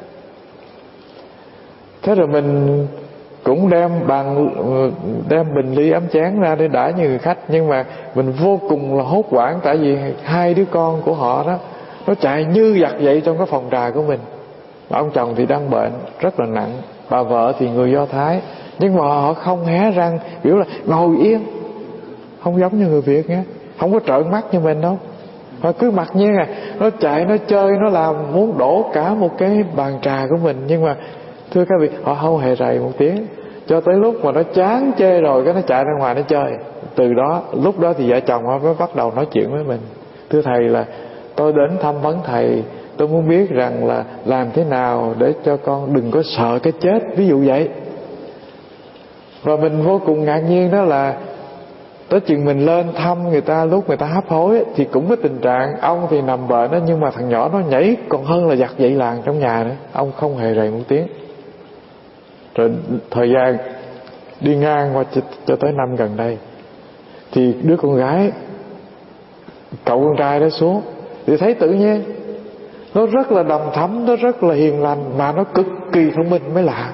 Thế rồi mình cũng đem bình ly ấm chén ra để đãi như người khách. Nhưng mà mình vô cùng là hốt hoảng, tại vì hai đứa con của họ đó, nó chạy như giật vậy trong cái phòng trà của mình. Ông chồng thì đang bệnh rất là nặng, bà vợ thì người Do Thái, nhưng mà họ không hé răng, biểu là ngồi yên, không giống như người Việt nhé, không có trợn mắt như mình đâu. Họ cứ mặc nhiên nó chạy, nó chơi, nó làm muốn đổ cả một cái bàn trà của mình. Nhưng mà thưa các vị, họ không hề rầy một tiếng, cho tới lúc mà nó chán chê rồi cái nó chạy ra ngoài nó chơi. Từ đó, lúc đó thì vợ chồng họ mới bắt đầu nói chuyện với mình. Thưa thầy, là tôi đến thăm vấn thầy, tôi muốn biết rằng là làm thế nào để cho con đừng có sợ cái chết, ví dụ vậy. Và mình vô cùng ngạc nhiên đó là tới chừng mình lên thăm người ta, lúc người ta hấp hối thì cũng có tình trạng ông thì nằm bệnh đó, nhưng mà thằng nhỏ nó nhảy còn hơn là giặt dậy làng trong nhà nữa. Ông không hề rầy một tiếng. Rồi thời gian đi ngang qua cho tới năm gần đây, thì đứa con gái, cậu con trai đó xuống, thì thấy tự nhiên nó rất là đầm thắm, nó rất là hiền lành, mà nó cực kỳ thông minh mới lạ.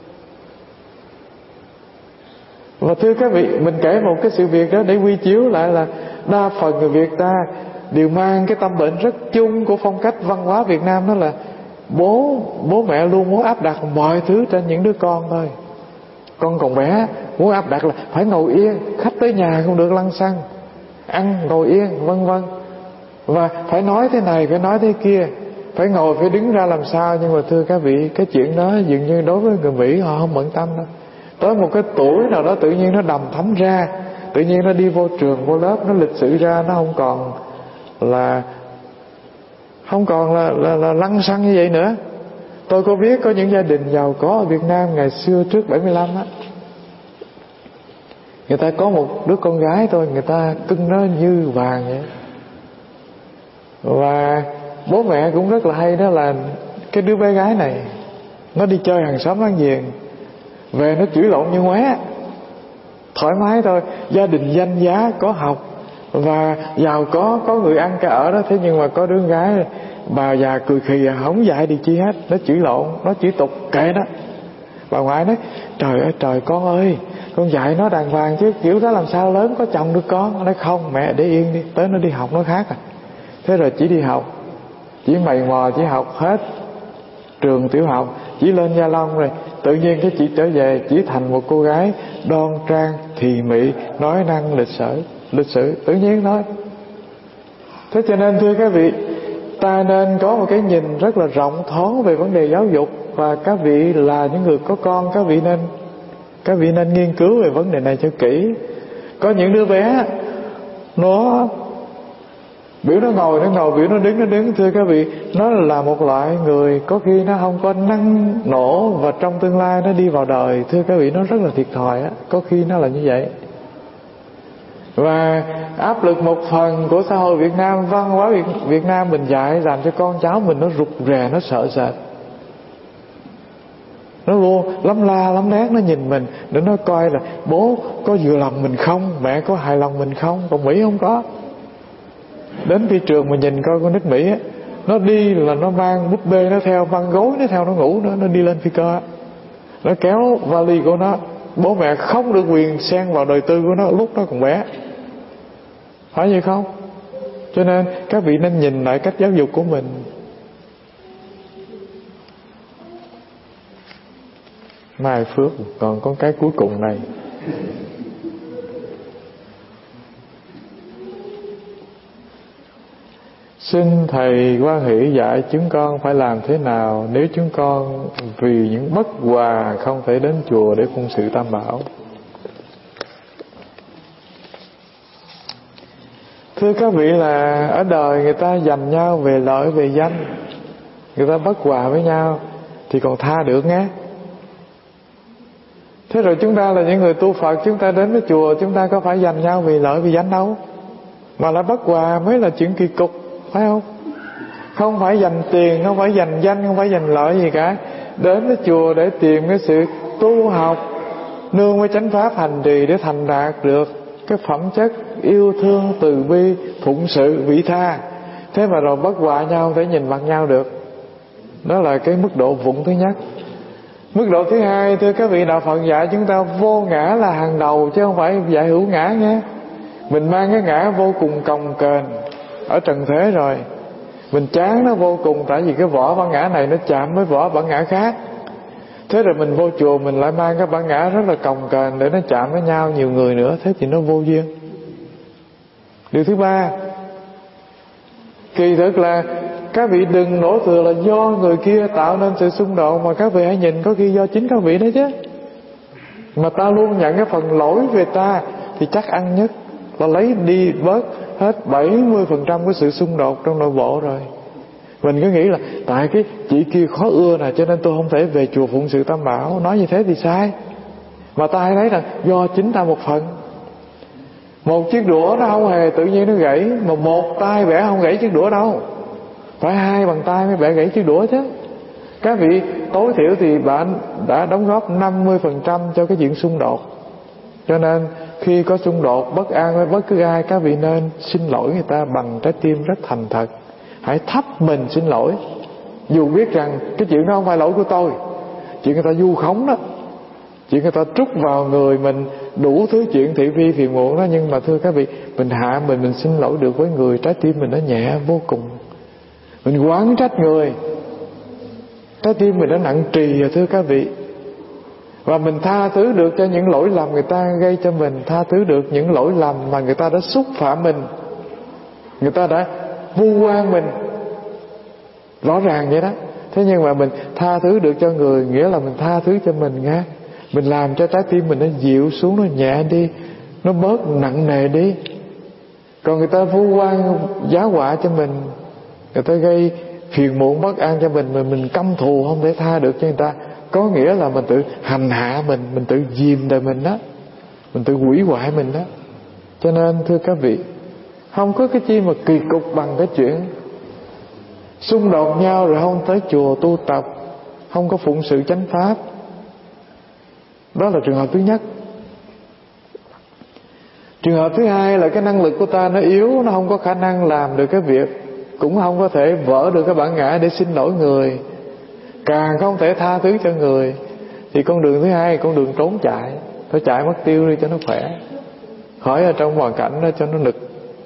Và thưa các vị, mình kể một cái sự việc đó để quy chiếu lại là đa phần người Việt ta đều mang cái tâm bệnh rất chung của phong cách văn hóa Việt Nam, đó là bố mẹ luôn muốn áp đặt mọi thứ trên những đứa con thôi. Con còn bé muốn áp đặt là phải ngồi yên, khách tới nhà không được lăng xăng, ăn ngồi yên, vân vân. Và phải nói thế này, phải nói thế kia, phải ngồi, phải đứng ra làm sao. Nhưng mà thưa các vị, cái chuyện đó dường như đối với người Mỹ họ không bận tâm đâu. Tới một cái tuổi nào đó tự nhiên nó đầm thấm ra, tự nhiên nó đi vô trường, vô lớp, nó lịch sự ra, nó không còn là lăng xăng như vậy nữa. Tôi có biết có những gia đình giàu có ở Việt Nam ngày xưa trước 75 á, người ta có một đứa con gái thôi, người ta cưng nó như vàng vậy. Và bố mẹ cũng rất là hay, đó là cái đứa bé gái này nó đi chơi hàng xóm láng giềng, về nó chửi lộn như ngoé, thoải mái thôi. Gia đình danh giá, có học và giàu có người ăn cả ở đó. Thế nhưng mà có đứa gái, bà già cười khì, không dạy đi chi hết, nó chửi lộn, nó chửi tục, kệ đó. Bà ngoại nói trời ơi trời, con ơi, con dạy nó đàng hoàng chứ, kiểu đó làm sao lớn có chồng được con. Nó nói không mẹ, để yên đi, tới nó đi học nó khác à. Thế rồi chỉ đi học, chỉ mày mò, chỉ học hết trường tiểu học, chỉ lên Gia Long, rồi tự nhiên cái chị trở về chỉ thành một cô gái đoan trang, thì mị, nói năng lịch sự tự nhiên thôi. Thế cho nên thưa các vị, ta nên có một cái nhìn rất là rộng thoáng về vấn đề giáo dục. Và các vị là những người có con, các vị nên nghiên cứu về vấn đề này cho kỹ. Có những đứa bé nó biểu nó ngồi, biểu nó đứng. Thưa các vị, nó là một loại người có khi nó không có năng nổ, và trong tương lai nó đi vào đời, thưa các vị, nó rất là thiệt thòi á. Có khi nó là như vậy. Và áp lực một phần của xã hội Việt Nam, văn hóa Việt Nam mình dạy, làm cho con cháu mình nó rụt rè, nó sợ sệt, nó luôn lắm la lắm lét, nó nhìn mình để nó coi là bố có vừa lòng mình không, mẹ có hài lòng mình không. Còn Mỹ không có. Đến phi trường mà nhìn coi con nít Mỹ á, nó đi là nó mang búp bê nó theo, mang gối nó theo, nó ngủ nữa, nó đi lên phi cơ á, nó kéo vali của nó. Bố mẹ không được quyền xen vào đời tư của nó lúc nó còn bé, phải vậy không? Cho nên các vị nên nhìn lại cách giáo dục của mình. Mai phước còn có cái cuối cùng này. Xin Thầy hoan hỷ dạy chúng con phải làm thế nào nếu chúng con vì những bất hòa không thể đến chùa để phụng sự Tam Bảo. Thưa các vị, là ở đời người ta giành nhau về lợi về danh, người ta bất hòa với nhau thì còn tha được nghe. Thế rồi chúng ta là những người tu Phật, chúng ta đến với chùa, chúng ta có phải giành nhau vì lợi vì danh đâu, mà là bất hòa mới là chuyện kỳ cục, phải không? Không phải giành tiền, không phải giành danh, không phải giành lợi gì cả. Đến với chùa để tìm cái sự tu học, nương với chánh pháp hành trì để thành đạt được cái phẩm chất yêu thương, từ bi, phụng sự, vị tha. Thế mà rồi bất hòa nhau, không thể nhìn mặt nhau được. Đó là cái mức độ vụng thứ nhất. Mức độ thứ hai, thưa các vị, đạo Phật dạy chúng ta vô ngã là hàng đầu, chứ không phải dạy hữu ngã nghe. Mình mang cái ngã vô cùng cồng kềnh ở trần thế rồi, mình chán nó vô cùng, tại vì cái vỏ bản ngã này nó chạm với vỏ bản ngã khác. Thế rồi mình vô chùa mình lại mang cái bản ngã rất là cồng kềnh để nó chạm với nhau nhiều người nữa, thế thì nó vô duyên. Điều thứ ba, kỳ thực là các vị đừng đổ thừa là do người kia tạo nên sự xung đột, mà các vị hãy nhìn có khi do chính các vị đó chứ. Mà ta luôn nhận cái phần lỗi về ta thì chắc ăn nhất là lấy đi bớt hết 70% cái sự xung đột trong nội bộ rồi. Mình cứ nghĩ là tại cái chị kia khó ưa nè, cho nên tôi không thể về chùa phụng sự Tam Bảo. Nói như thế thì sai. Mà ta hãy thấy rằng do chính ta một phần. Một chiếc đũa nó không hề tự nhiên nó gãy, mà một tay bẻ không gãy chiếc đũa đâu, phải hai bàn tay mới bẻ gãy chiếc đũa chứ. Các vị tối thiểu thì bạn đã đóng góp 50% cho cái chuyện xung đột. Cho nên khi có xung đột bất an với bất cứ ai, các vị nên xin lỗi người ta bằng trái tim rất thành thật. Hãy thấp mình xin lỗi, dù biết rằng cái chuyện đó không phải lỗi của tôi, chuyện người ta vu khống đó, chuyện người ta trút vào người mình đủ thứ chuyện thị phi phiền muộn đó. Nhưng mà thưa các vị, mình hạ mình xin lỗi được với người, trái tim mình nó nhẹ vô cùng. Mình oán trách người, trái tim mình đã nặng trì rồi thưa các vị. Và mình tha thứ được cho những lỗi lầm người ta gây cho mình, tha thứ được những lỗi lầm mà người ta đã xúc phạm mình, người ta đã vu oan mình, rõ ràng vậy đó. Thế nhưng mà mình tha thứ được cho người, nghĩa là mình tha thứ cho mình nghe. Mình làm cho trái tim mình nó dịu xuống, nó nhẹ đi, nó bớt nặng nề đi. Còn người ta vu oan giá họa cho mình, người ta gây phiền muộn bất an cho mình, mà mình căm thù không thể tha được cho người ta, có nghĩa là mình tự hành hạ mình tự dìm đời mình đó, mình tự hủy hoại mình đó. Cho nên thưa các vị, không có cái chi mà kỳ cục bằng cái chuyện xung đột nhau rồi không tới chùa tu tập, không có phụng sự chánh pháp. Đó là trường hợp thứ nhất. Trường hợp thứ hai là cái năng lực của ta nó yếu, nó không có khả năng làm được cái việc, cũng không có thể vỡ được cái bản ngã để xin lỗi người, càng không thể tha thứ cho người. Thì con đường thứ hai, con đường trốn chạy, phải chạy mất tiêu đi cho nó khỏe, khỏi ở trong hoàn cảnh đó cho nó nực.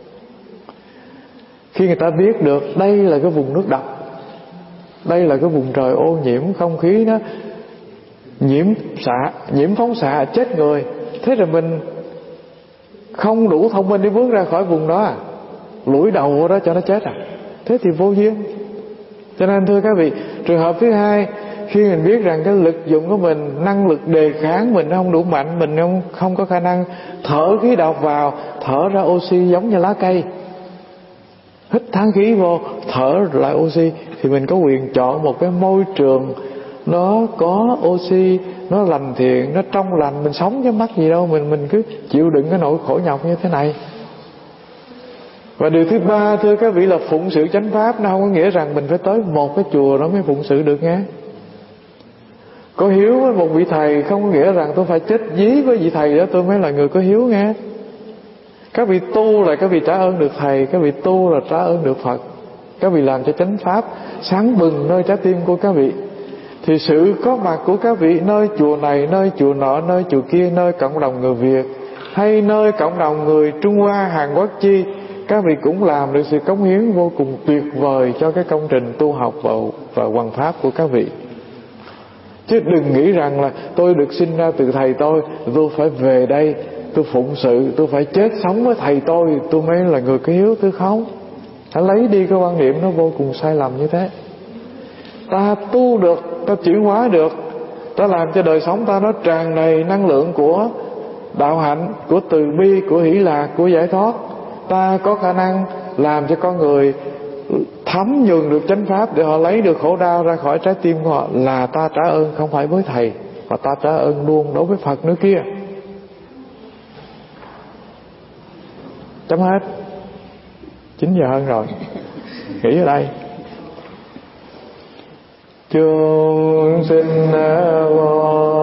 Khi người ta biết được đây là cái vùng nước độc, đây là cái vùng trời ô nhiễm, không khí nó nhiễm phóng xạ chết người, thế rồi mình không đủ thông minh để bước ra khỏi vùng đó, lủi đầu đó cho nó chết thế thì vô duyên. Cho nên thưa các vị, trường hợp thứ hai, khi mình biết rằng cái lực dụng của mình, năng lực đề kháng mình nó không đủ mạnh, mình không có khả năng thở khí độc vào, thở ra oxy giống như lá cây, hít thắng khí vô, thở lại oxy, thì mình có quyền chọn một cái môi trường nó có oxy, nó lành thiện, nó trong lành, mình sống chứ mắc gì đâu, mình cứ chịu đựng cái nỗi khổ nhọc như thế này. Và điều thứ ba, thưa các vị, là phụng sự chánh pháp. Nó không có nghĩa rằng mình phải tới một cái chùa đó mới phụng sự được nghe. Có hiếu với một vị thầy không có nghĩa rằng tôi phải chết dí với vị thầy đó tôi mới là người có hiếu nghe. Các vị tu là các vị trả ơn được thầy, các vị tu là trả ơn được Phật. Các vị làm cho chánh pháp sáng bừng nơi trái tim của các vị, thì sự có mặt của các vị nơi chùa này, nơi chùa nọ, nơi chùa kia, nơi cộng đồng người Việt hay nơi cộng đồng người Trung Hoa, Hàn Quốc chi, các vị cũng làm được sự cống hiến vô cùng tuyệt vời cho cái công trình tu học và hoằng pháp của các vị. Chứ đừng nghĩ rằng là tôi được sinh ra từ thầy tôi phải về đây tôi phụng sự, tôi phải chết sống với thầy tôi mới là người có hiếu. Tôi không. Hãy lấy đi cái quan niệm nó vô cùng sai lầm như thế. Ta tu được, ta chuyển hóa được, ta làm cho đời sống ta nó tràn đầy năng lượng của đạo hạnh, của từ bi, của hỷ lạc, của giải thoát. Ta có khả năng làm cho con người thấm nhuần được chánh pháp để họ lấy được khổ đau ra khỏi trái tim của họ, là ta trả ơn không phải với thầy, mà ta trả ơn luôn đối với Phật nữa kia. Chấm hết. 9 giờ hơn rồi. Nghỉ ở đây. Chúng sinh vô